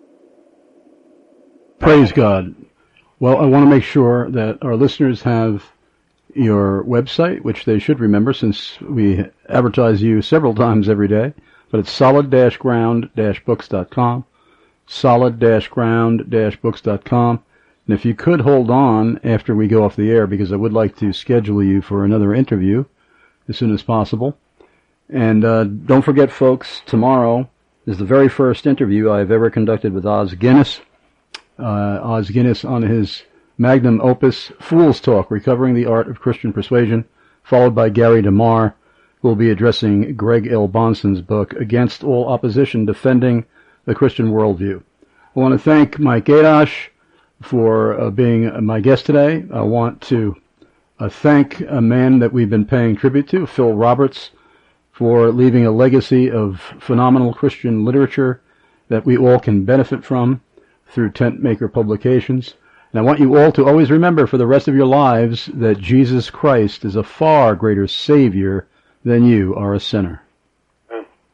[SPEAKER 2] Praise God. Well, I want to make sure that our listeners have your website, which they should remember since we advertise you several times every day, but it's solid dash ground dash books dot com, solid dash ground dash books dot com. And if you could hold on after we go off the air, because I would like to schedule you for another interview as soon as possible. And uh, don't forget, folks, tomorrow is the very first interview I've ever conducted with Os Guinness. Uh, Os Guinness on his magnum opus, Fool's Talk, Recovering the Art of Christian Persuasion. followed by Gary DeMar, who will be addressing Greg L. Bonson's book, Against All Opposition, Defending the Christian Worldview. I want to thank Mike Gaydosh for uh, being my guest today. I want to uh, thank a man that we've been paying tribute to, Phil Roberts, for leaving a legacy of phenomenal Christian literature that we all can benefit from through Tent Maker Publications. And I want you all to always remember for the rest of your lives that Jesus Christ is a far greater Savior than you are a sinner.